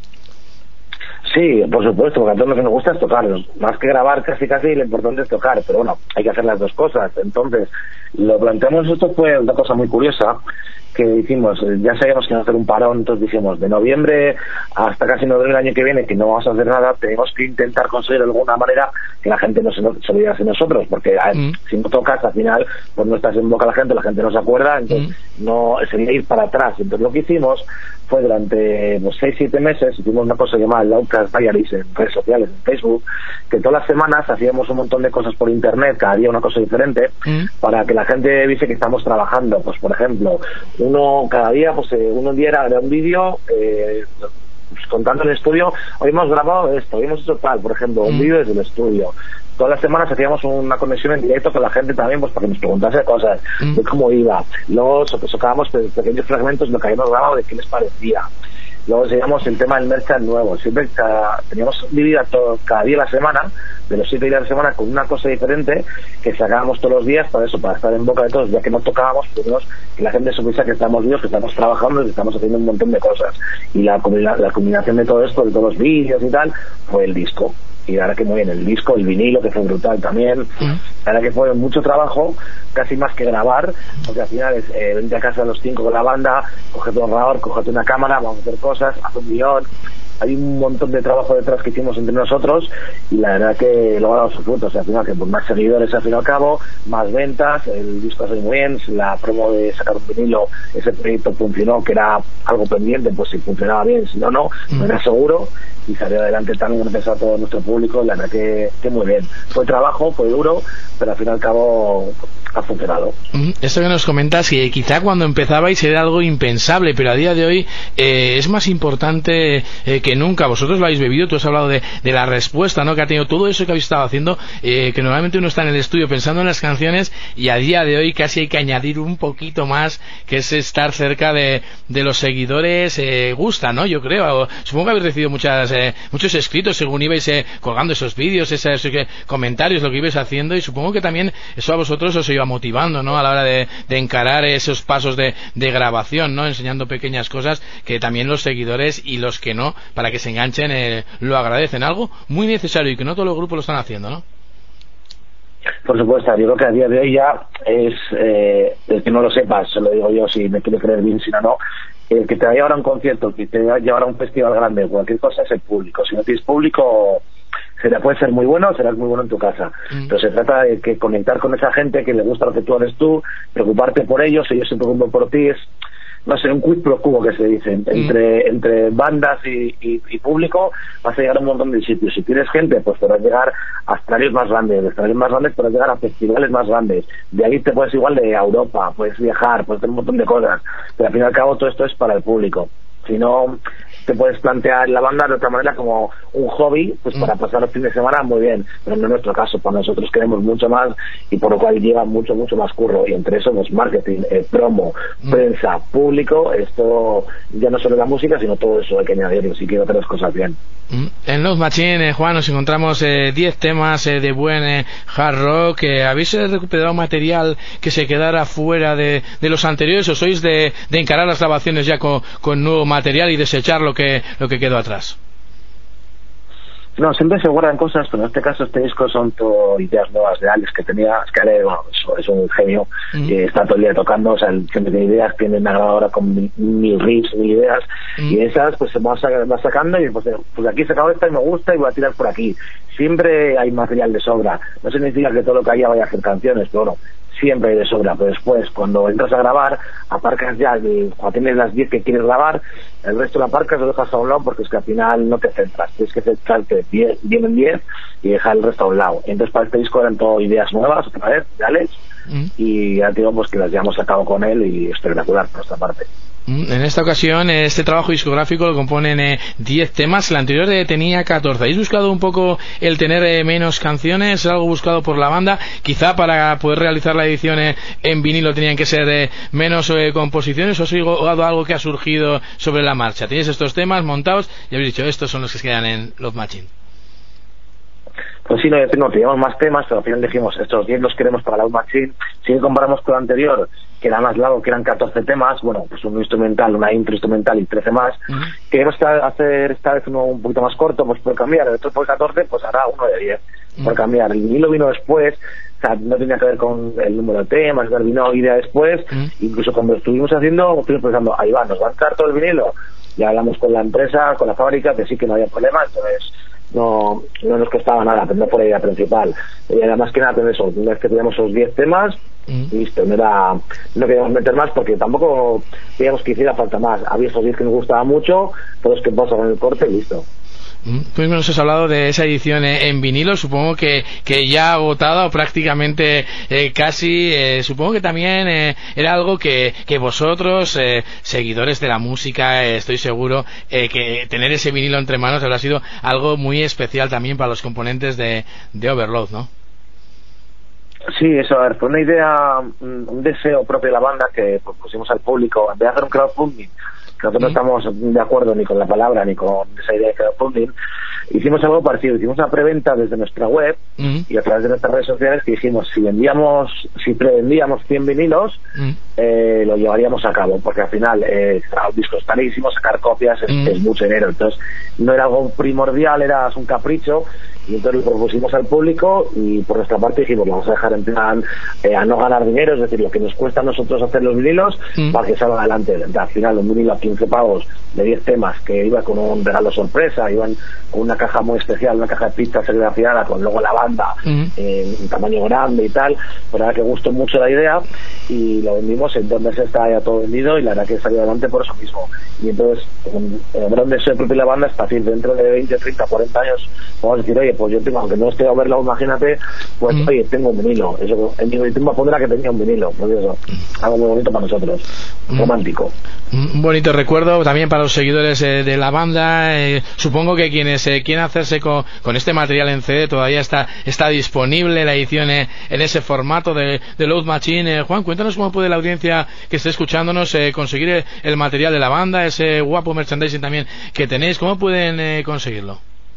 Sí, por supuesto, porque a todos lo que nos gusta es tocar, más que grabar casi casi lo importante es tocar, pero bueno, hay que hacer las dos cosas. Entonces, lo planteamos, esto fue una cosa muy curiosa, que hicimos, ya sabíamos que iba a hacer un parón, entonces dijimos, de noviembre hasta casi noviembre del año que viene, que no vamos a hacer nada, tenemos que intentar conseguir de alguna manera que la gente no se, se olvide de nosotros, porque a ver, mm. si no tocas, al final, pues no estás en boca la gente, la gente no se acuerda, entonces mm. no sería ir para atrás. Entonces lo que hicimos fue durante pues, seis, siete meses, hicimos una cosa llamada el Outcast Diaries en redes sociales, en Facebook, que todas las semanas hacíamos un montón de cosas por internet, cada día una cosa diferente, mm. para que la gente viese que estamos trabajando. Pues por ejemplo, uno cada día, pues eh, uno día era, era un vídeo, eh, pues, contando en el estudio, hoy hemos grabado esto, hoy hemos hecho tal, por ejemplo, un mm. vídeo desde el estudio. Todas las semanas hacíamos una conexión en directo con la gente también, pues para que nos preguntase cosas, mm. de cómo iba. Luego sacábamos pequeños fragmentos de lo que habíamos grabado, de qué les parecía. Luego seguíamos el tema del merchan nuevo. Siempre cada, teníamos dividida todo, cada día de la semana, de los siete días de la semana, con una cosa diferente que sacábamos todos los días para eso, para estar en boca de todos. Ya que no tocábamos, pudimos que la gente supiese que estamos vivos, que estamos trabajando y que estamos haciendo un montón de cosas. Y la, la combinación de todo esto, de todos los vídeos y tal, fue el disco. Y ahora que muy bien, el disco, el vinilo, que fue brutal también. Mm. Ahora que fue mucho trabajo, casi más que grabar, porque al final es eh, vente a casa a los cinco con la banda, cógete un ordenador, cógete una cámara, vamos a hacer cosas, haz un guión. Hay un montón de trabajo detrás que hicimos entre nosotros y la verdad que lo ha dado sus frutos. O sea, al final que por más seguidores al fin y al cabo, más ventas, el disco salió muy bien, la promo de sacar un vinilo, ese proyecto funcionó, que era algo pendiente, pues si funcionaba bien, si no, no, mm. no era seguro, y salió adelante también gracias a todo nuestro público. La verdad que, que muy bien. Fue trabajo, fue duro, pero al fin y al cabo ha funcionado. Esto que nos comentas, que quizá cuando empezabais era algo impensable, pero a día de hoy eh, es más importante eh, que nunca. Vosotros lo habéis vivido, tú has hablado de, de la respuesta, ¿no?, que ha tenido todo eso que habéis estado haciendo, eh, que normalmente uno está en el estudio pensando en las canciones y a día de hoy casi hay que añadir un poquito más, que es estar cerca de, de los seguidores. Eh, gusta, ¿no?, yo creo. Supongo que habéis recibido muchas eh, muchos escritos según ibais eh, colgando esos vídeos, esos eh, comentarios, lo que ibais haciendo, y supongo que también eso a vosotros os iba motivando, ¿no?, a la hora de, de encarar esos pasos de, de grabación, ¿no?, enseñando pequeñas cosas que también los seguidores y los que no, para que se enganchen, eh, lo agradecen. Algo muy necesario y que no todos los grupos lo están haciendo, ¿no? Por supuesto, yo creo que a día de hoy ya es, eh, el que no lo sepas, se lo digo yo, si me quiere creer bien, si no, no, el que te vaya ahora a un concierto, el que te vaya ahora a un festival grande, cualquier cosa, es el público. Si no tienes público, será, puede ser muy bueno, serás muy bueno en tu casa, mm. pero se trata de que conectar con esa gente que le gusta lo que tú haces tú, preocuparte por ellos, ellos se preocupan por ti. Es, no sé, un quid pro quo que se dice, entre, mm. entre bandas y, y, y público vas a llegar a un montón de sitios. Si tienes gente, pues podrás llegar a escenarios más grandes, de escenarios más grandes podrás llegar a festivales más grandes, de ahí te puedes igual de a Europa, puedes viajar, puedes hacer un montón de cosas, pero al fin y al cabo todo esto es para el público. Si no, te puedes plantear la banda de otra manera como un hobby, pues para pasar los fines de semana muy bien, pero no es nuestro caso. Para nosotros queremos mucho más y por lo cual lleva mucho, mucho más curro, y entre eso pues marketing, eh, promo, mm. prensa, público, esto ya no solo la música, sino todo eso hay que añadirlo si quiero hacer las cosas bien. En Love Machine, eh, Juan, nos encontramos diez eh, temas eh, de buen eh, hard rock. Eh, ¿Habéis eh, recuperado material que se quedara fuera de, de los anteriores, o sois de, de encarar las grabaciones ya con, con nuevo material y desechar lo que, lo que quedó atrás? No, siempre se guardan cosas, pero en este caso este disco son todo ideas nuevas de Alex, que tenía, es que Ale, bueno, es, es un genio, mm. que está todo el día tocando, o sea, siempre tiene ideas, tiene una grabadora con mil, mil riffs, mil ideas, mm. y esas pues se va, va sacando y pues, pues aquí he sacado esta y me gusta y voy a tirar por aquí. Siempre hay material de sobra, no significa que todo lo que haya vaya a hacer canciones, pero bueno, siempre hay de sobra, pero después cuando entras a grabar aparcas ya, cuando tienes las diez que quieres grabar, el resto lo aparcas, lo dejas a un lado, porque es que al final no te centras, tienes que centrarte bien, bien en diez y dejar el resto a un lado. Entonces para este disco eran todo ideas nuevas otra vez de Alex, mm. y ya digo pues que las ya hemos sacado con él y espectacular por nuestra parte. En esta ocasión, este trabajo discográfico lo componen eh, diez temas, el anterior eh, tenía catorce. ¿Habéis buscado un poco el tener eh, menos canciones? ¿Algo buscado por la banda? Quizá para poder realizar la edición eh, en vinilo tenían que ser eh, menos eh, composiciones, ¿o ha sido algo que ha surgido sobre la marcha? ¿Tenéis estos temas montados y habéis dicho, estos son los que se quedan en Love Machine? Pues sí, no, no, teníamos más temas, pero al final dijimos, estos diez los queremos para Love Machine. Si comparamos con el anterior, que era más largo, que eran catorce temas, bueno, pues un instrumental, una intro instrumental y trece más. Uh-huh. Queremos hacer esta vez uno un poquito más corto, pues por cambiar, el otro por catorce, pues hará uno de diez, uh-huh. por cambiar. El vinilo vino después, o sea, no tenía que ver con el número de temas, vino idea después, uh-huh. incluso cuando estuvimos haciendo, estuvimos pensando, ahí va, nos va a entrar todo el vinilo. Ya hablamos con la empresa, con la fábrica, que sí que no había problema, entonces no no nos costaba nada, pero no por la idea principal. Y además que nada, pues eso, una vez que teníamos esos diez temas, mm. listo, no era, no queríamos meter más porque tampoco queríamos que hiciera falta más. Había esos diez que nos gustaban mucho, todos que pasan con el corte y listo. Pues nos has hablado de esa edición en vinilo, supongo que, que ya agotada o prácticamente eh, casi, eh, supongo que también eh, era algo que, que vosotros, eh, seguidores de la música, eh, estoy seguro eh, que tener ese vinilo entre manos habrá sido algo muy especial también para los componentes de, de Overload, ¿no? Sí, eso, a ver, fue una idea, un deseo propio de la banda que pues, pusimos al público, en vez de hacer un crowdfunding, que nosotros no estamos de acuerdo ni con la palabra ni con esa idea de crowdfunding, hicimos algo parecido, hicimos una preventa desde nuestra web Mm. y a través de nuestras redes sociales que dijimos, si vendíamos, si prevendíamos cien vinilos, Mm. eh, lo llevaríamos a cabo, porque al final eh, un disco es carísimo, sacar copias es, Mm. es mucho dinero, entonces no era algo primordial, era un capricho, y entonces lo propusimos al público y por nuestra parte dijimos, vamos a dejar en plan eh, a no ganar dinero, es decir, lo que nos cuesta a nosotros hacer los vinilos Mm. para que salga adelante. Al final un vinilo a quince pavos de diez temas que iba con un regalo sorpresa, iban con una caja muy especial, una caja de pizza serigrafiada con luego la banda Mm. en un tamaño grande y tal, pues la verdad que gustó mucho la idea y lo vendimos, en dos meses está ya todo vendido y la verdad que salió adelante por eso mismo. Y entonces, en donde soy propio la banda es fácil, dentro de veinte, treinta, cuarenta años vamos a decir, oye, pues yo tengo, aunque no esté a verlo, imagínate, pues Mm. oye, tengo un vinilo, eso, en mi tumba pondrá que tenía un vinilo, pues eso, algo muy bonito para nosotros, Mm. romántico. Un bonito recuerdo también para los seguidores eh, de la banda. Eh, supongo que quienes eh, quieran hacerse con, con este material en C D todavía está está disponible la edición eh, en ese formato de, de Load Machine. Eh, Juan, cuéntanos cómo puede la audiencia que esté escuchándonos eh, conseguir el, el material de la banda, ese guapo merchandising también que tenéis. ¿Cómo pueden eh, conseguirlo?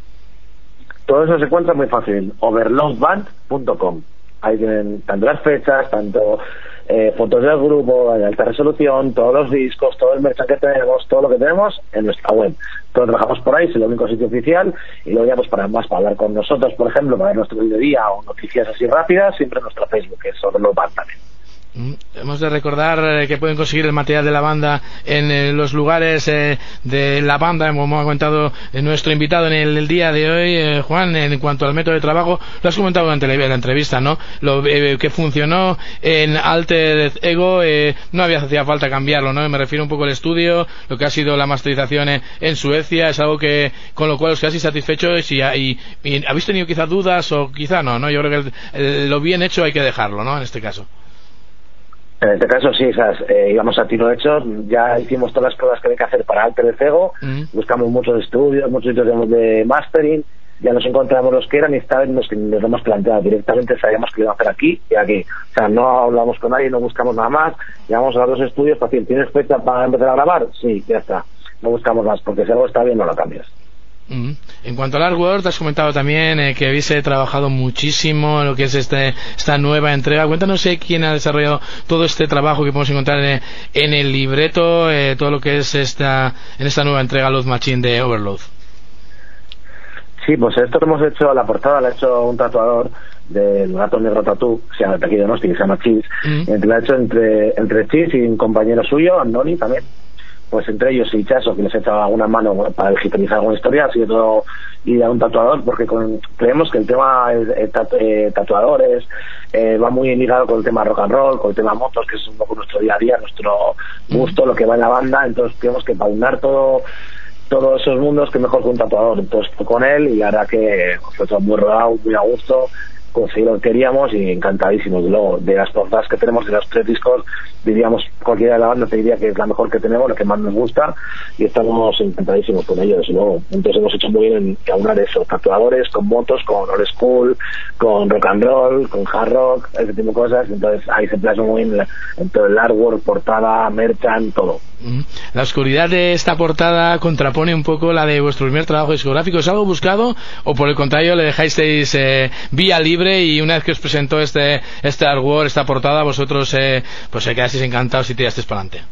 Todo eso se encuentra muy fácil, overload band punto com. Ahí tienen tanto las fechas, tanto eh, fotos del grupo, en alta resolución, todos los discos, todo el merchan que tenemos, todo lo que tenemos en nuestra web. Todo trabajamos por ahí, es el único sitio oficial, y luego ya pues para más, para hablar con nosotros, por ejemplo, para ver nuestro videodía o noticias así rápidas, siempre en nuestro Facebook, que es Overload Band también. Hemos de recordar eh, que pueden conseguir el material de la banda en eh, los lugares eh, de la banda, como ha comentado eh, nuestro invitado en el, el día de hoy, eh, Juan. En cuanto al método de trabajo, lo has comentado durante la, la entrevista, ¿no? Lo eh, que funcionó en Altered Ego, eh, no había hacía falta cambiarlo, ¿no? Me refiero un poco al estudio, lo que ha sido la masterización en, en Suecia, es algo que con lo cual os quedáis satisfechos y, y, y habéis tenido quizás dudas o quizá no, ¿no? Yo creo que el, el, lo bien hecho hay que dejarlo, ¿no? En este caso. En este caso sí, ¿sabes? Eh, íbamos a tiro hecho, ya hicimos todas las pruebas que hay que hacer para Altered Ego, mm. buscamos muchos estudios, muchos sitios de mastering, ya nos encontramos los que eran y esta vez nos, nos lo hemos planteado directamente, sabíamos que lo iban a hacer aquí y aquí, o sea, no hablamos con nadie, no buscamos nada más, llegamos a los dos estudios, fácil, ¿tienes fecha para empezar a grabar? Sí, ya está, no buscamos más, porque si algo está bien no lo cambias. Mm. En cuanto al artwork, te has comentado también eh, que habéis eh, trabajado muchísimo en lo que es este, esta nueva entrega. Cuéntanos eh, quién ha desarrollado todo este trabajo que podemos encontrar en, en el libreto, eh, todo lo que es esta en esta nueva entrega Load Machine de Overload. Sí, pues esto que hemos hecho, la portada la ha hecho un tatuador del Gato Negro Tatú, que se llama Tequido Donosti, que se llama Chis, mm. y la ha hecho entre, entre Chis y un compañero suyo, Andoni también. Pues entre ellos y Chaso, que les he echado alguna mano para digitalizar alguna historia, ha sido todo idea de un tatuador, porque con, creemos que el tema eh, tatu, eh, tatuadores eh, va muy ligado con el tema rock and roll, con el tema motos, que es un poco nuestro día a día, nuestro gusto, lo que va en la banda, entonces creemos que para unar todo todos esos mundos, que mejor que un tatuador. Entonces fue con él y la verdad que fue muy rodado, muy a gusto, conseguir lo que queríamos y encantadísimos. Luego, de las portadas que tenemos de los tres discos, diríamos, cualquiera de la banda te diría que es la mejor que tenemos, la que más nos gusta, y estamos encantadísimos con ellos. Luego, entonces hemos hecho muy bien en aunar eso, tatuadores con motos, con old school, con rock and roll, con hard rock, ese tipo de cosas. Entonces ahí se plasma muy bien en todo el artwork, portada, merchan, todo. La oscuridad de esta portada contrapone un poco la de vuestro primer trabajo discográfico. ¿Es algo buscado o por el contrario le dejáis eh, vía libre y una vez que os presentó este este artwork, esta portada, vosotros eh, pues se quedasteis encantados y tirasteis para adelante?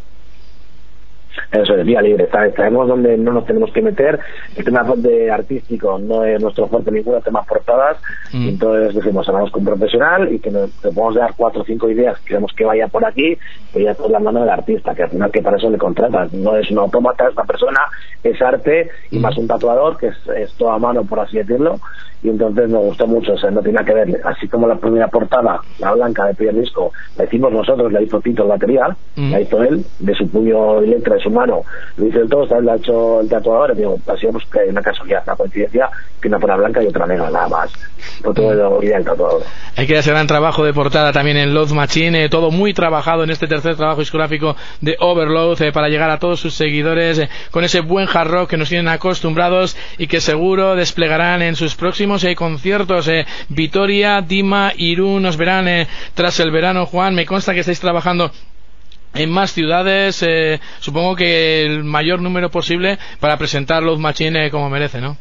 Eso es vía libre, sabemos donde no nos tenemos que meter. El tema de artístico no es nuestro fuerte, ninguno tema portadas, mm. entonces decimos, hablamos con un profesional y que nos que podemos dar cuatro o cinco ideas, queremos que vaya por aquí, que ya por la mano del artista, que al final que para eso le contratas, no es un autómata, es una persona, es arte y mm. más un tatuador, que es, es todo a mano, por así decirlo, y entonces nos gustó mucho, o sea, no tiene nada que ver, así como la primera portada, la blanca del primer disco, la hicimos nosotros, la hizo Tito el batería, mm. la hizo él, de su puño y letra de su mano, mano. Lo dice el todo, está, lo ha hecho el tatuador, y digo, ha sido pues, que una casualidad, una coincidencia, que una pone blanca y otra negra, nada más. Por todo lo idea del tatuador. Hay que hacer gran trabajo de portada también en Love Machine, eh, todo muy trabajado en este tercer trabajo discográfico de Overload, eh, para llegar a todos sus seguidores eh, con ese buen hard rock que nos tienen acostumbrados y que seguro desplegarán en sus próximos eh, conciertos. eh, Vitoria, Dima, Irún, nos verán eh, tras el verano. Juan, me consta que estáis trabajando en más ciudades, eh, supongo que el mayor número posible para presentar Love Machine eh, como merece, ¿no?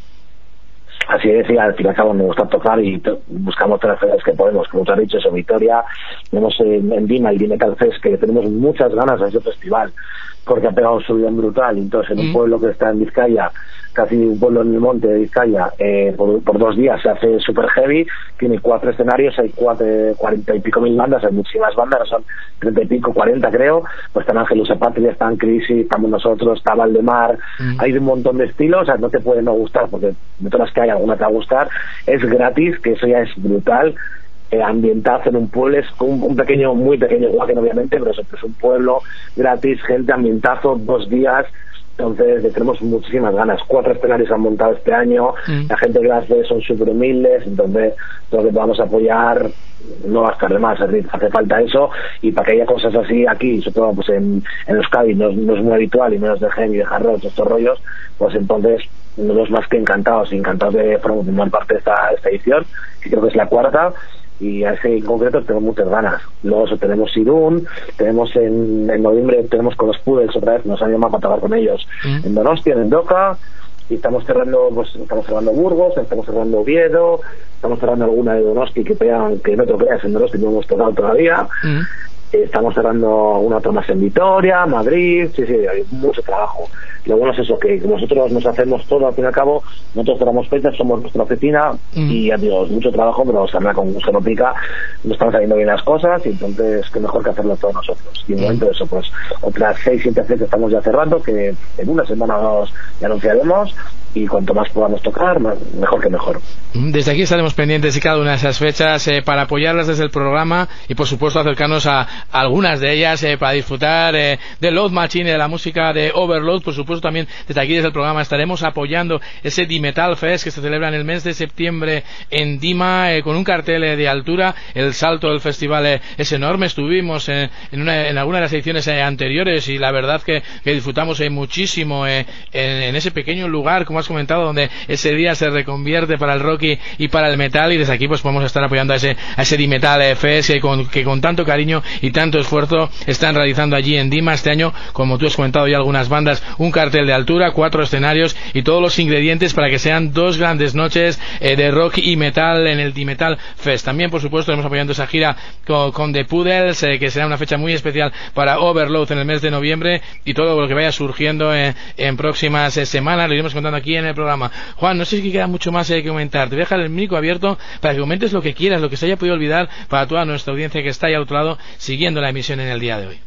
Así es, y al fin y al cabo nos gusta tocar y to- buscamos todas las ciudades que podemos, como te has dicho, eso, Vitoria, tenemos en, en Dima el Dimetal Fest, que tenemos muchas ganas de ese festival, porque ha pegado un subidón brutal, entonces en un Mm. pueblo que está en Vizcaya, casi un pueblo en el monte de Vizcaya, eh, por, por dos días se hace super heavy, tiene cuatro escenarios, hay cuatro, cuarenta y pico mil bandas, hay muchísimas bandas, son treinta y pico, cuarenta creo, pues están Ángelus Patria, están Crisis, estamos nosotros, está Valdemar, Mm. hay de un montón de estilos, o sea, no te puede no gustar, porque de todas las que hay, alguna te va a gustar, es gratis, que eso ya es brutal, eh, ambientazo en un pueblo, es un, un pequeño, muy pequeño Wacken obviamente, pero es, es un pueblo gratis, gente, ambientazo, dos días. Entonces eh, tenemos muchísimas ganas. Cuatro escenarios han montado este año, Mm. la gente que las ve son súper humildes, entonces todo lo que podamos apoyar no va a estar de más, es decir, hace falta eso, y para que haya cosas así aquí, sobre todo pues en, en Euskadi no, no es muy habitual, y menos de heavy, de hard rock, estos rollos, pues entonces nosotros más que encantados, encantados de formar parte de esta, esta edición, que creo que es la cuarta, y a ese en concreto tengo muchas ganas. Luego eso, tenemos Irún, tenemos en, en noviembre tenemos con los Pudels otra vez, nos han llamado para tocar con ellos Mm. en Donostia, en Endoca, y estamos cerrando, pues estamos cerrando Burgos, estamos cerrando Oviedo, estamos cerrando alguna de Donosti que pegan, que no te lo creas, en Donosti no hemos tocado todavía. Mm. Estamos cerrando una otra más en Vitoria, Madrid, sí, sí, hay mucho trabajo. Lo bueno es eso, que nosotros nos hacemos todo, al fin y al cabo, nosotros cerramos fechas, somos nuestra oficina, Mm. y ya digo, es mucho trabajo, pero o sea, nada, con gusto no pica, nos están saliendo bien las cosas, y entonces, qué mejor que hacerlo todos nosotros. Y en Mm. momento de eso, pues, otras seis, siete fechas estamos ya cerrando, que en una semana os ya anunciaremos, y cuanto más podamos tocar, más, mejor que mejor. Desde aquí estaremos pendientes de cada una de esas fechas eh, para apoyarlas desde el programa y por supuesto acercarnos a, a algunas de ellas eh, para disfrutar eh, de Love Machine, de la música de Overload. Por supuesto también desde aquí desde el programa estaremos apoyando ese Dimetal Fest que se celebra en el mes de septiembre en Dima, eh, con un cartel eh, de altura. El salto del festival eh, es enorme, estuvimos eh, en, una, en alguna de las ediciones eh, anteriores y la verdad que, que disfrutamos eh, muchísimo eh, en, en ese pequeño lugar, como has comentado, donde ese día se reconvierte para el rock y, y para el metal, y desde aquí pues podemos estar apoyando a ese, a ese Dimetal Fest que con, que con tanto cariño y tanto esfuerzo están realizando allí en Dima este año, como tú has comentado ya algunas bandas, un cartel de altura, cuatro escenarios y todos los ingredientes para que sean dos grandes noches eh, de rock y metal en el Dimetal Fest. También por supuesto estamos apoyando esa gira con, con The Pudels, eh, que será una fecha muy especial para Overload en el mes de noviembre, y todo lo que vaya surgiendo eh, en próximas eh, semanas lo iremos contando aquí en el programa. Juan, no sé si queda mucho más eh, que comentar. Te voy a dejar el micro abierto para que comentes lo que quieras, lo que se haya podido olvidar para toda nuestra audiencia que está ahí al otro lado siguiendo la emisión en el día de hoy.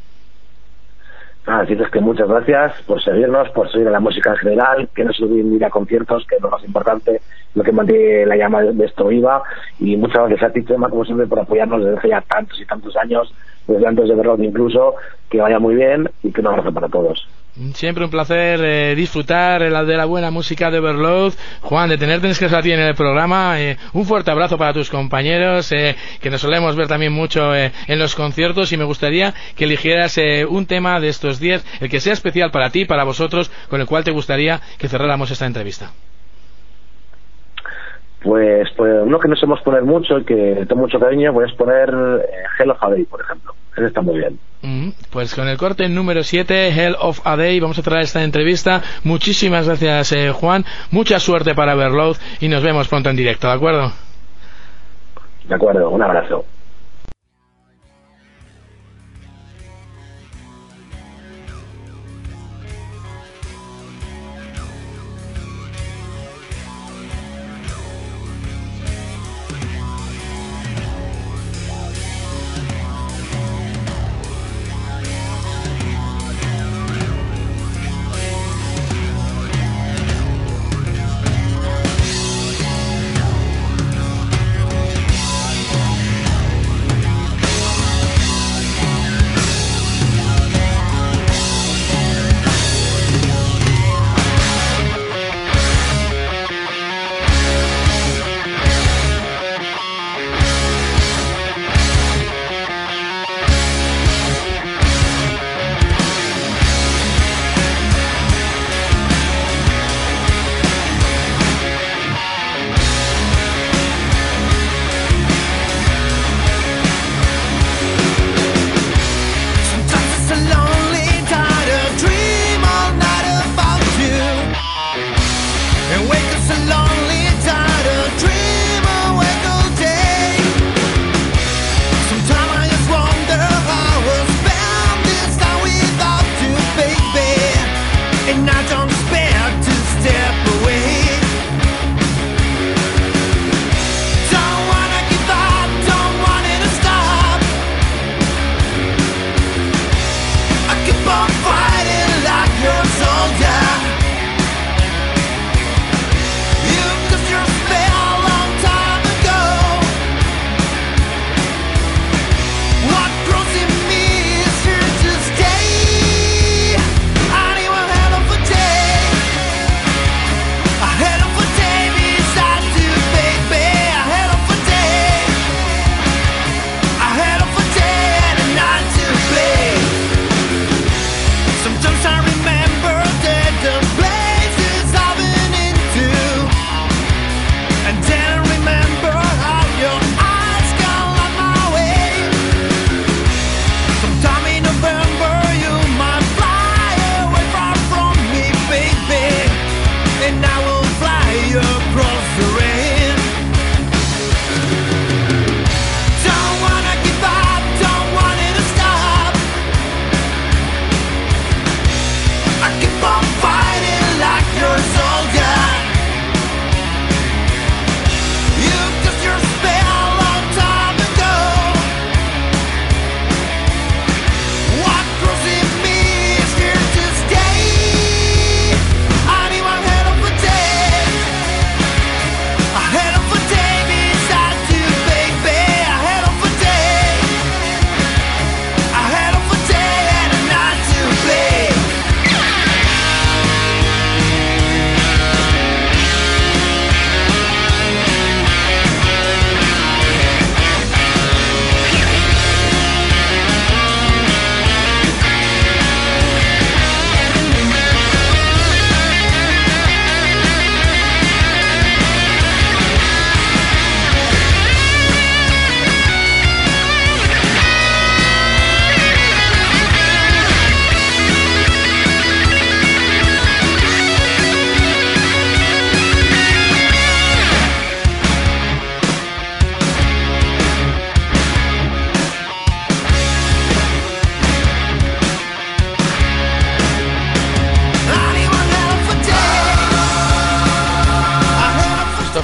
Nada, deciros que muchas gracias por seguirnos, por seguir a la música en general, que no se olviden ir a conciertos, que es lo más importante, lo que mantiene la llama de esto viva, y muchas gracias a ti, Chema, como siempre, por apoyarnos desde hace ya tantos y tantos años, desde antes de verlo incluso, que vaya muy bien y que un abrazo para todos. Siempre un placer eh, disfrutar de la, de la buena música de Overload. Juan, de tenerte a ti en el programa, eh, un fuerte abrazo para tus compañeros, eh, que nos solemos ver también mucho eh, en los conciertos, y me gustaría que eligieras eh, un tema de estos diez, el que sea especial para ti, para vosotros, con el cual te gustaría que cerráramos esta entrevista. Pues, pues uno que no sabemos poner mucho y que tengo mucho cariño, voy a poner eh, Hell of a Day, por ejemplo. Ese está muy bien. Mm, pues con el corte número siete, Hell of a Day, vamos a cerrar esta entrevista. Muchísimas gracias, eh, Juan. Mucha suerte para Overload y nos vemos pronto en directo, ¿de acuerdo? De acuerdo, un abrazo.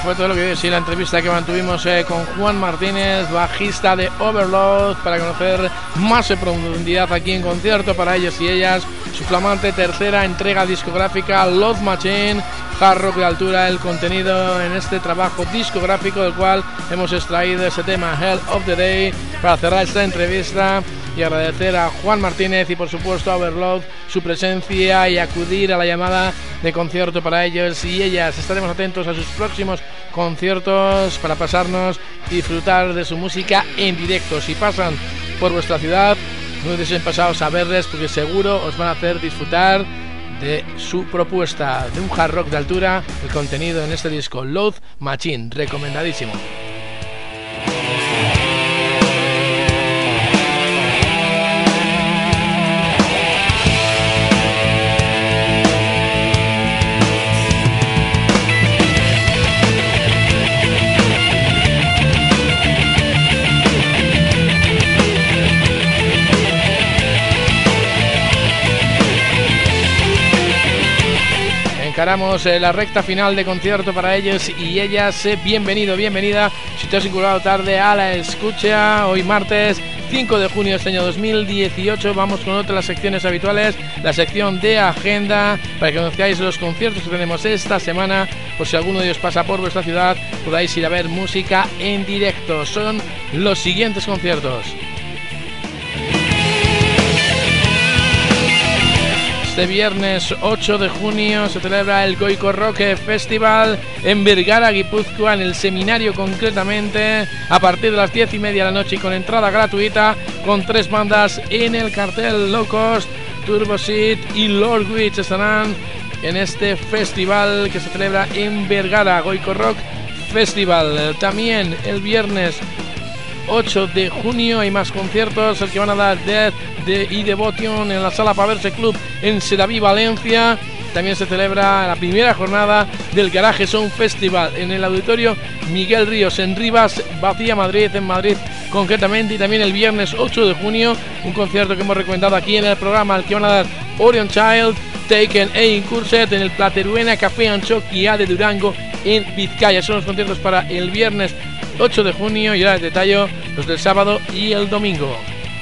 fue todo lo que sí, la entrevista que mantuvimos eh, con Juan Martínez, bajista de Overload, para conocer más en profundidad aquí en concierto para ellos y ellas su flamante tercera entrega discográfica Love Machine, hard rock de altura, el contenido en este trabajo discográfico del cual hemos extraído ese tema Hell of the Day para cerrar esta entrevista y agradecer a Juan Martínez y por supuesto a Overload su presencia y acudir a la llamada de concierto para ellos y ellas. Estaremos atentos a sus próximos conciertos para pasarnos y disfrutar de su música en directo. Si pasan por vuestra ciudad, no dejen pasados a verles porque seguro os van a hacer disfrutar de su propuesta de un hard rock de altura, el contenido en este disco Love Machine, recomendadísimo. Encaramos eh, la recta final de concierto para ellos y ellas. Eh, bienvenido, bienvenida. Si te has incorporado tarde a la escucha, hoy martes cinco de junio de este año dos mil dieciocho, vamos con otra de las secciones habituales, la sección de agenda, para que conozcáis los conciertos que tenemos esta semana, por si alguno de ellos pasa por vuestra ciudad, podáis ir a ver música en directo. Son los siguientes conciertos. Este viernes ocho de junio se celebra el Goiko Rock Festival en Vergara, Guipúzcoa, en el seminario concretamente, a partir de las diez y media de la noche y con entrada gratuita, con tres bandas en el cartel: Low Cost, Turbo Seed y Lord Witch estarán en este festival que se celebra en Vergara, Goiko Rock Festival. También el viernes ocho de junio hay más conciertos, el que van a dar Death de, y Devotion en la Sala Paverse Club en Sedaví, Valencia. También se celebra la primera jornada del Garage Sound Festival en el Auditorio Miguel Ríos en Rivas Vacía, Madrid, en Madrid concretamente. Y también el viernes ocho de junio un concierto que hemos recomendado aquí en el programa, al que van a dar Orion Child, Taken e Incurset en el Plateruena Café Anchoquia de Durango en Vizcaya. Son los conciertos para el viernes ocho de junio y ahora el detalle los del sábado y el domingo.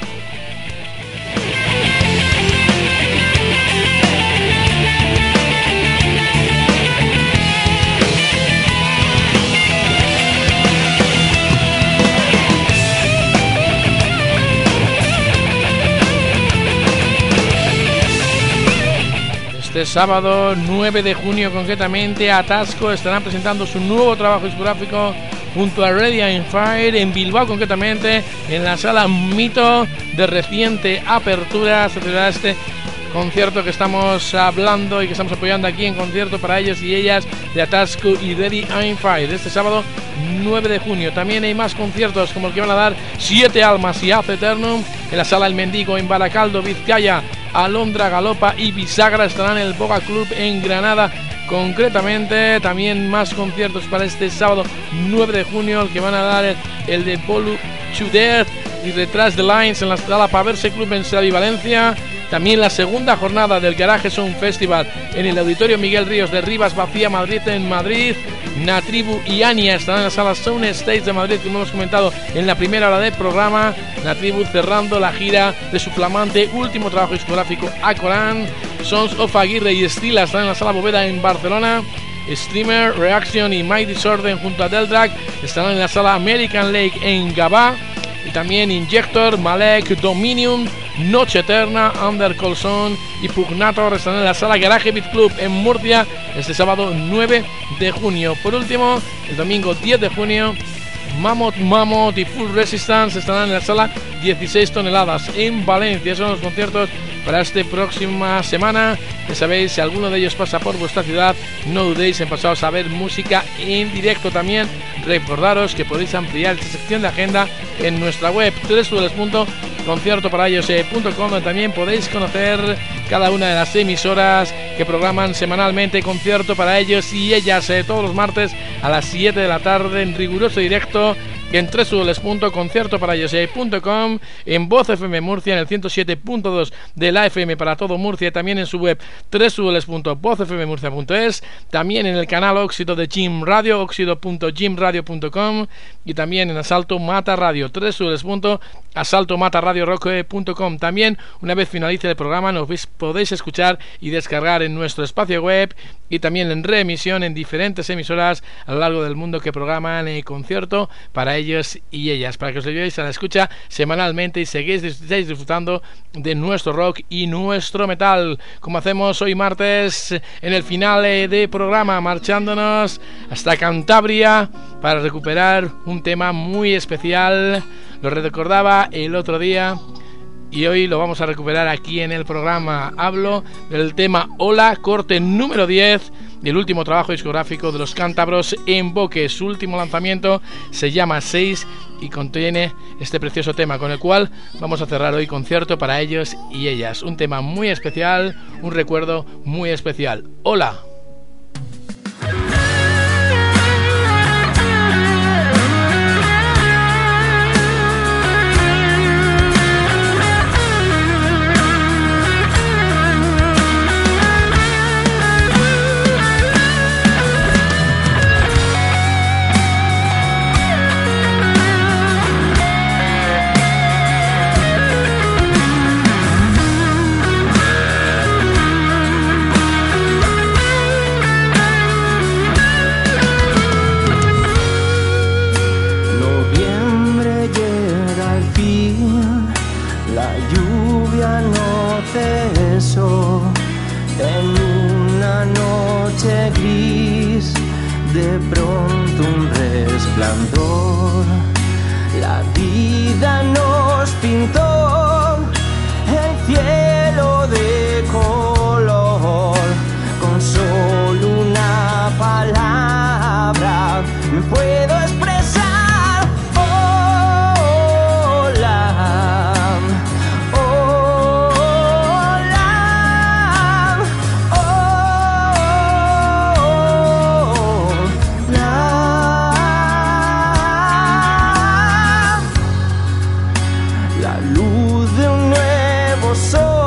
Este sábado nueve de junio concretamente, Atasco estarán presentando su nuevo trabajo discográfico junto a Ready and Fire en Bilbao, concretamente en la Sala Mito, de reciente apertura. Se celebrará este concierto que estamos hablando y que estamos apoyando aquí en concierto para ellos y ellas, de Atasco y Ready and Fire, este sábado nueve de junio. También hay más conciertos como el que van a dar Siete Almas y Ad Eternum en la Sala El Mendigo en Baracaldo, Vizcaya. Alondra, Galopa y Bisagra estarán en el Boga Club en Granada concretamente. También más conciertos para este sábado nueve de junio, el que van a dar el, el de Bolu Chuder y Detrás de Lines en la Sala Paverse Club en Sedaví, Valencia. También la segunda jornada del Garage Sound Festival en el Auditorio Miguel Ríos de Rivas Vacía, Madrid, en Madrid. Natribu y Ania estarán en la Sala Sound Stage de Madrid, como hemos comentado en la primera hora del programa. Natribu cerrando la gira de su flamante último trabajo discográfico, Acorán. Sons of Aguirre y Estila estarán en la Sala Bóveda en Barcelona. Streamer, Reaction y My Disorder junto a Deldrag estarán en la Sala American Lake en Gabá. Y también Injector, Malek, Dominium, Noche Eterna, Under Colson y Pugnator estarán en la Sala Garage Beat Club en Murcia este sábado nueve de junio. Por último, el domingo diez de junio, Mammoth Mammoth y Full Resistance estarán en la Sala dieciséis toneladas en Valencia. Son los conciertos para esta próxima semana. Ya sabéis, si alguno de ellos pasa por vuestra ciudad, no dudéis en pasaros a ver música en directo. También recordaros que podéis ampliar esta sección de agenda en nuestra web doble u doble u doble u punto concierto para ellos punto com, donde también podéis conocer cada una de las emisoras que programan semanalmente concierto para ellos y ellas, eh, todos los martes a las siete de la tarde en riguroso directo en doble u doble u doble u punto concierto para yo sé punto com, en Voz F M Murcia, en el ciento siete punto dos de la F M para todo Murcia, también en su web doble u doble u doble u punto voz f m murcia punto es, también en el canal Óxido de Jim Radio, óxido punto jim radio punto com, y también en Asalto Mata Radio, doble u doble u doble u punto asalto mata radio rock punto com. También, una vez finalice el programa, nos podéis escuchar y descargar en nuestro espacio web y también en reemisión en diferentes emisoras a lo largo del mundo que programan el concierto para ellos y ellas, para que os llevéis a la escucha semanalmente y seguís disfrutando de nuestro rock y nuestro metal, como hacemos hoy martes en el final de programa, marchándonos hasta Cantabria para recuperar un tema muy especial. Lo recordaba el otro día y hoy lo vamos a recuperar aquí en el programa. Hablo del tema Hola, corte número diez del último trabajo discográfico de los cántabros En Boque. Su último lanzamiento se llama seis y contiene este precioso tema, con el cual vamos a cerrar hoy concierto para ellos y ellas. Un tema muy especial, un recuerdo muy especial. Hola. En una noche gris, de pronto un resplandor. La vida nos pintó el cielo de color. Con solo una palabra me puedo expresar. So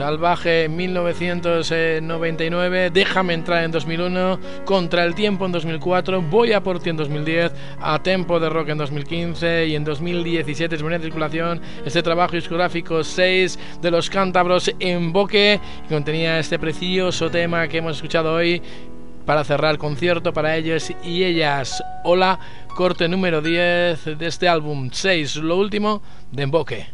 Salvaje mil novecientos noventa y nueve, Déjame entrar en dos mil uno, Contra el tiempo en dos mil cuatro, Voy a por ti en dos mil diez, A tempo de rock en dos mil quince y en dos mil diecisiete se ponía en circulación este trabajo discográfico seis de los cántabros Emboque, que contenía este precioso tema que hemos escuchado hoy para cerrar el concierto para ellos y ellas. Hola, corte número diez de este álbum seis, lo último de Emboque.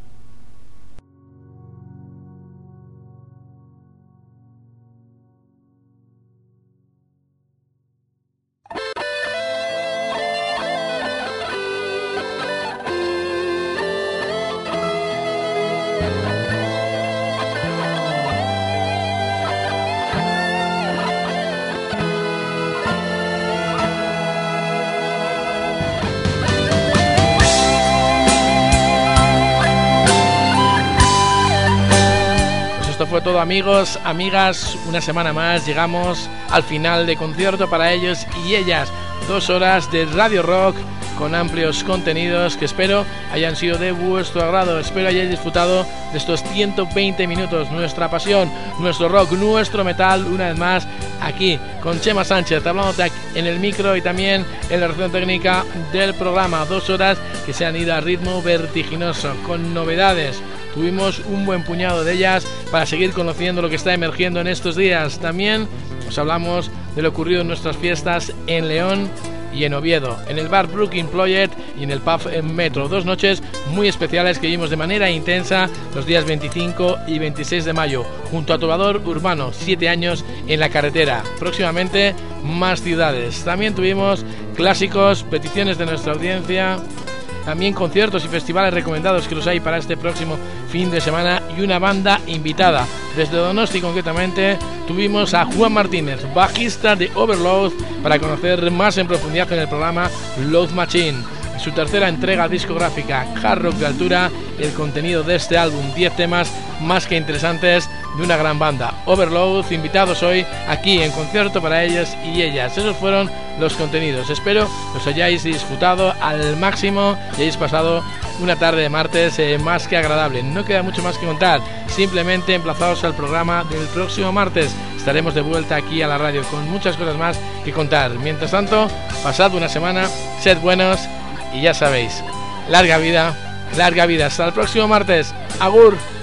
Fue todo, amigos, amigas, una semana más llegamos al final de concierto para ellos y ellas, dos horas de Radio Rock con amplios contenidos que espero hayan sido de vuestro agrado, espero hayáis disfrutado de estos ciento veinte minutos, nuestra pasión, nuestro rock, nuestro metal, una vez más aquí con Chema Sánchez, hablándote en el micro y también en la redacción técnica del programa, dos horas que se han ido a ritmo vertiginoso, con novedades. Tuvimos un buen puñado de ellas para seguir conociendo lo que está emergiendo en estos días. También os hablamos de lo ocurrido en nuestras fiestas en León y en Oviedo, en el bar Brooklyn Project y en el pub en Metro. Dos noches muy especiales que vimos de manera intensa los días veinticinco y veintiséis de mayo, junto a Trovador Urbano, siete años en la carretera. Próximamente más ciudades. También tuvimos clásicos, peticiones de nuestra audiencia, también conciertos y festivales recomendados que los hay para este próximo fin de semana y una banda invitada. Desde Donosti concretamente tuvimos a Juan Martínez, bajista de Overload, para conocer más en profundidad en el programa Load Machine. En su tercera entrega discográfica, Hard Rock de Altura, el contenido de este álbum, diez temas más que interesantes de una gran banda. Overload, invitados hoy aquí en concierto para ellos y ellas. Esos fueron los contenidos. Espero los hayáis disfrutado al máximo y hayáis pasado una tarde de martes eh, más que agradable. No queda mucho más que contar, simplemente emplazados al programa del próximo martes. Estaremos de vuelta aquí a la radio con muchas cosas más que contar. Mientras tanto, pasad una semana, sed buenos y ya sabéis, larga vida, larga vida. Hasta el próximo martes. Agur.